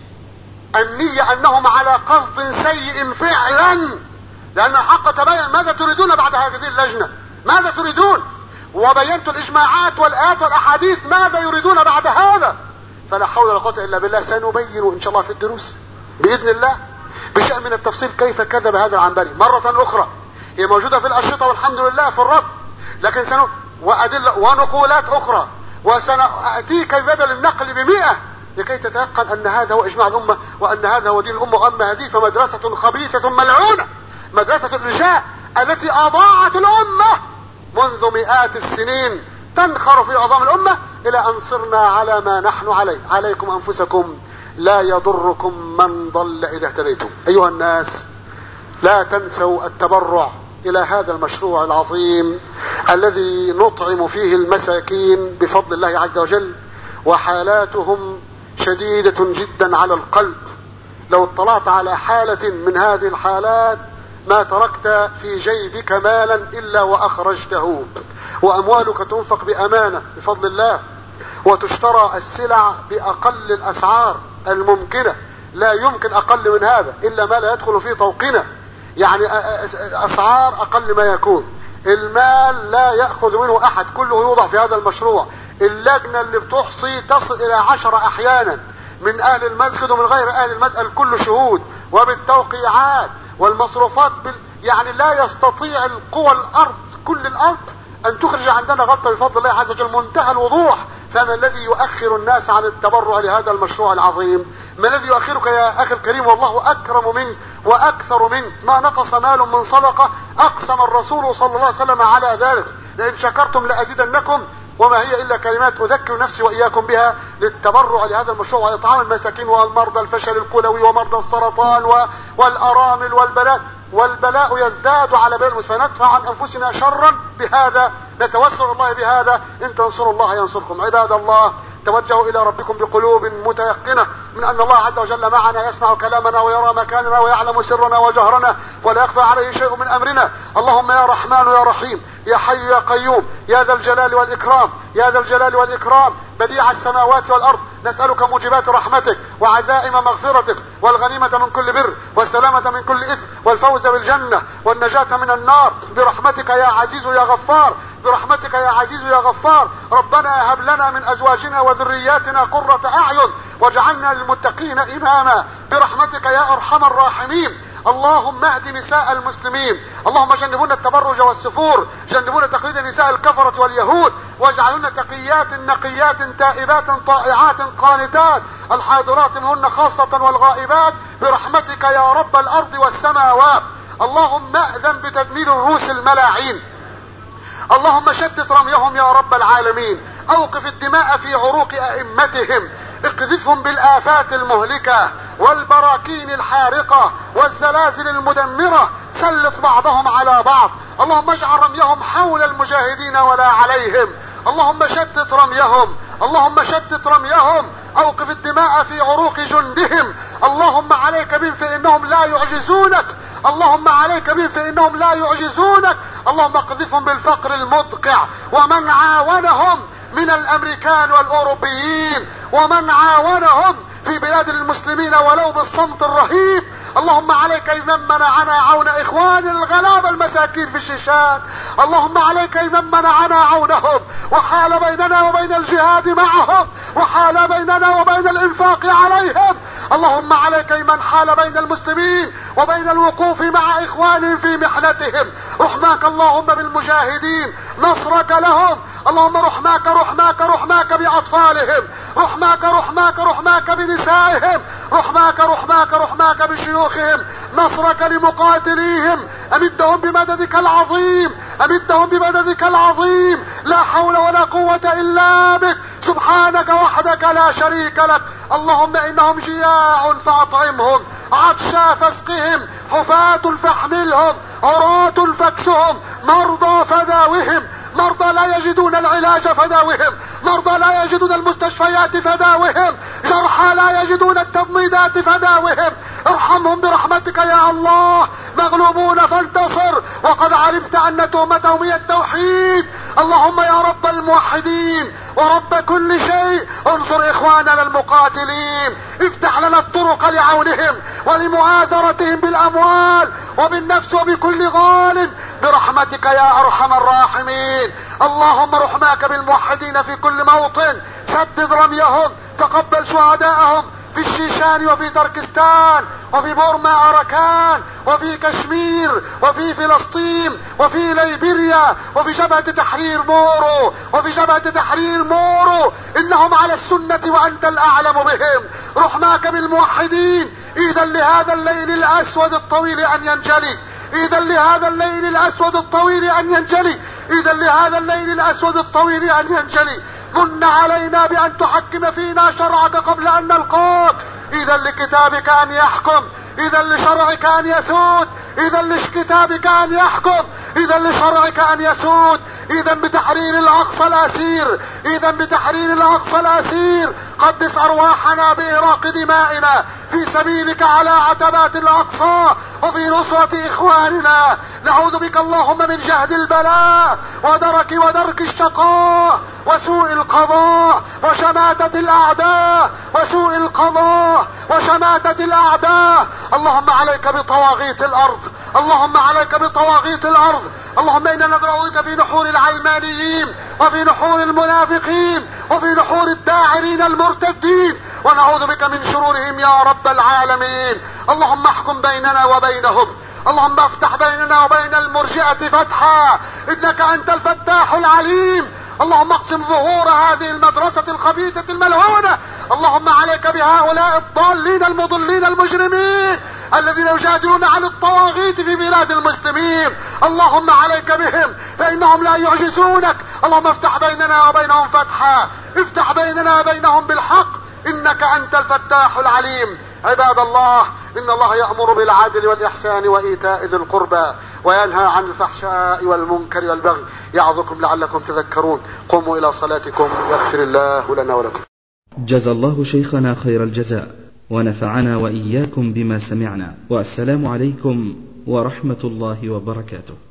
النية انهم على قصد سيء فعلا، لان الحق تبين. ماذا تريدون بعد هذه اللجنة؟ ماذا تريدون؟ وبينت الاجماعات والايات والاحاديث، ماذا يريدون بعد هذا؟ فلا حول ولا قوة الا بالله. سنبين ان شاء الله في الدروس باذن الله بشيء من التفصيل كيف كذب هذا العنبري مرة اخرى. هي موجودة في الاشرطة والحمد لله في الرد، لكن سنو وادلة ونقولات اخرى، وسنأتيك بدل النقل بمئة لكي تتيقن ان هذا هو اجماع الامة وان هذا هو دين الامة. واما هذه فمدرسة خبيثة ملعونة، مدرسة الرجاء التي اضاعت الامة منذ مئات السنين، تنخر في عظام الامة الى ان صرنا على ما نحن عليه. عليكم انفسكم لا يضركم من ضل اذا اهتديتم. ايها الناس، لا تنسوا التبرع الى هذا المشروع العظيم الذي نطعم فيه المساكين بفضل الله عز وجل، وحالاتهم شديدة جدا على القلب. لو اطلعت على حالة من هذه الحالات ما تركت في جيبك مالا الا واخرجته، واموالك تنفق بامانة بفضل الله، وتشترى السلع باقل الاسعار الممكنة. لا يمكن اقل من هذا الا ما لا يدخل في طوقنا، يعني اسعار اقل ما يكون. المال لا يأخذ منه احد، كله يوضع في هذا المشروع. اللجنة اللي بتحصي تصل الى عشرة احيانا من اهل المسجد ومن غير اهل المسجد، الكل شهود، وبالتوقيعات والمصروفات بال... يعني لا يستطيع القوى الارض كل الارض ان تخرج عندنا غلطة بفضل الله عز وجل منتهى الوضوح. فما الذي يؤخر الناس عن التبرع لهذا المشروع العظيم؟ ما الذي يؤخرك يا اخي الكريم؟ والله اكرم منك واكثر منك. ما نقص مال من صدقة، اقسم الرسول صلى الله عليه وسلم على ذلك، لئن شكرتم لازيدنكم. وما هي الا كلمات اذكر نفسي واياكم بها للتبرع لهذا المشروع واطعام المساكين والمرضى الفشل الكلوي ومرضى السرطان و... والارامل والبلاء. والبلاء يزداد على بلاد المسلمين. ندفع عن انفسنا شرا بهذا، نتوسل الله بهذا. ان تنصروا الله ينصركم. عباد الله، توجهوا الى ربكم بقلوب متيقنة من ان الله عز وجل معنا، يسمع كلامنا ويرى مكاننا ويعلم سرنا وجهرنا ولا يخفى عليه شيء من امرنا. اللهم يا رحمن يا رحيم يا حي يا قيوم يا ذا الجلال والاكرام يا ذا الجلال والاكرام بديع السماوات والارض، نسألك موجبات رحمتك وعزائم مغفرتك والغنيمة من كل بر والسلامة من كل اثم والفوز بالجنة والنجاة من النار برحمتك يا عزيز يا غفار، برحمتك يا عزيز يا غفار. ربنا هب لنا من ازواجنا وذرياتنا قرة اعين واجعلنا للمتقين اماما برحمتك يا ارحم الراحمين. اللهم اهد نساء المسلمين، اللهم جنبونا التبرج والسفور، جنبونا تقليد نساء الكفرة واليهود، واجعلنا تقيات نقيات تائبات طائعات قانتات الحاضرات منهن خاصة والغائبات برحمتك يا رب الارض والسماوات. اللهم اذن بتدمير الروس الملاعين، اللهم شتت رميهم يا رب العالمين، اوقف الدماء في عروق ائمتهم، اقذفهم بالآفات المهلكة والبراكين الحارقة والزلازل المدمرة، سلط بعضهم على بعض. اللهم اجعل رميهم حول المجاهدين ولا عليهم، اللهم شتت رميهم، اللهم شتت رميهم، اوقف الدماء في عروق جندهم. اللهم عليك بهم فانهم لا يعجزونك، اللهم عليك بهم فانهم لا يعجزونك. اللهم اقذفهم بالفقر المدقع ومن عاونهم من الامريكان والاوروبيين ومن عاونهم في بلاد المسلمين ولو بالصمت الرهيب. اللهم عليك بمن منعنا عون اخوان الغلابة المساكين في الشيشان، اللهم عليك بمن منعنا عونهم وحال بيننا وبين الجهاد معهم وحال بيننا وبين الانفاق عليهم. اللهم عليك بمن حال بين المسلمين وبين الوقوف مع اخوانهم في محنتهم. رحماك اللهم بالمجاهدين، نصرك لهم. اللهم رحماك رحماك رحماك باطفالهم، رحماك رحماك رحماك بنسائهم، رحماك رحماك رحماك بشيوخهم، نصرك لمقاتليهم. امدهم بمددك العظيم، امدهم بمددك العظيم. لا حول ولا قوة الا بك، سبحانك وحدك لا شريك لك. اللهم انهم جياع فاطعمهم، عطشا فاسقهم، حفاة فاحملهم، عراة فاكسهم، مرضى فداوهم، مرضى لا يجدون العلاج فداوهم، مرضى لا يجدون المستشفيات فداوهم، جرحى لا يجدون التضميدات فداوهم، ارحمهم برحمتك يا الله. مغلوبون فانتصر، وقد علمت ان تهمتهم هي التوحيد. اللهم يا رب الموحدين ورب كل شيء، انصر اخواننا المقاتلين، افتح لنا الطرق لعونهم ولمؤازرتهم بالاموال وبالنفس وبكل غال برحمتك يا ارحم الراحمين. اللهم رحماك بالموحدين في كل موطن، سدد رميهم، تقبل شهداءهم في الشيشان وفي تركستان وفي بورما أراكان وفي كشمير وفي فلسطين وفي ليبيريا وفي جبهة تحرير مورو وفي جبهة تحرير مورو، إنهم على السنة وأنت الأعلم بهم. رحماك بالموحدين، إذا لهذا الليل الأسود الطويل أن ينجلي، إذا لهذا الليل الأسود الطويل أن ينجلي، إذا لهذا الليل الأسود الطويل أن ينجلي. من علينا بأن تحكم فينا شرعك قبل أن نلقاك، إذا لكتابك أن يحكم، إذا لشرعك أن يسود، إذا لكتابك أن يحكم، إذا لشرعك أن يسود، إذا بتحرير الأقصى الأسير، إذا بتحرير الأقصى الأسير. قدس أرواحنا بإراق دمائنا في سبيلك على عتبات الأقصى وفي نصرة إخواننا. نعوذ بك اللهم من جهد البلاء ودرك ودرك الشقاء وسوء القضاء وشماتة الأعداء وسوء القضاء وشماتة الأعداء. اللهم عليك بطواغيت الأرض، اللهم عليك بطواغيت الأرض. اللهم إنا ندعو بك في نحور العلمانيين وفي نحور المنافقين وفي نحور الداعرين المرتدين، ونعوذ بك من شرورهم يا رب العالمين. اللهم احكم بيننا وبينهم، اللهم افتح بيننا وبين المرجئة فتحا، انك انت الفتاح العليم. اللهم اقسم ظهور هذه المدرسة الخبيثة الملعونة. اللهم عليك بهؤلاء الضالين المضلين المجرمين الذين يجادلون عن الطواغيت في بلاد المسلمين. اللهم عليك بهم فإنهم لا يعجزونك. اللهم افتح بيننا وبينهم فتحا، افتح بيننا وبينهم بالحق، إنك أنت الفتاح العليم. عباد الله، إن الله يأمر بالعدل والإحسان وإيتاء ذي القربى وينهى عن الفحشاء والمنكر والبغي، يعظكم لعلكم تذكرون. قوموا إلى صلاتكم يغفر الله لنا ولكم. جزى الله شيخنا خير الجزاء ونفعنا وإياكم بما سمعنا، والسلام عليكم ورحمة الله وبركاته.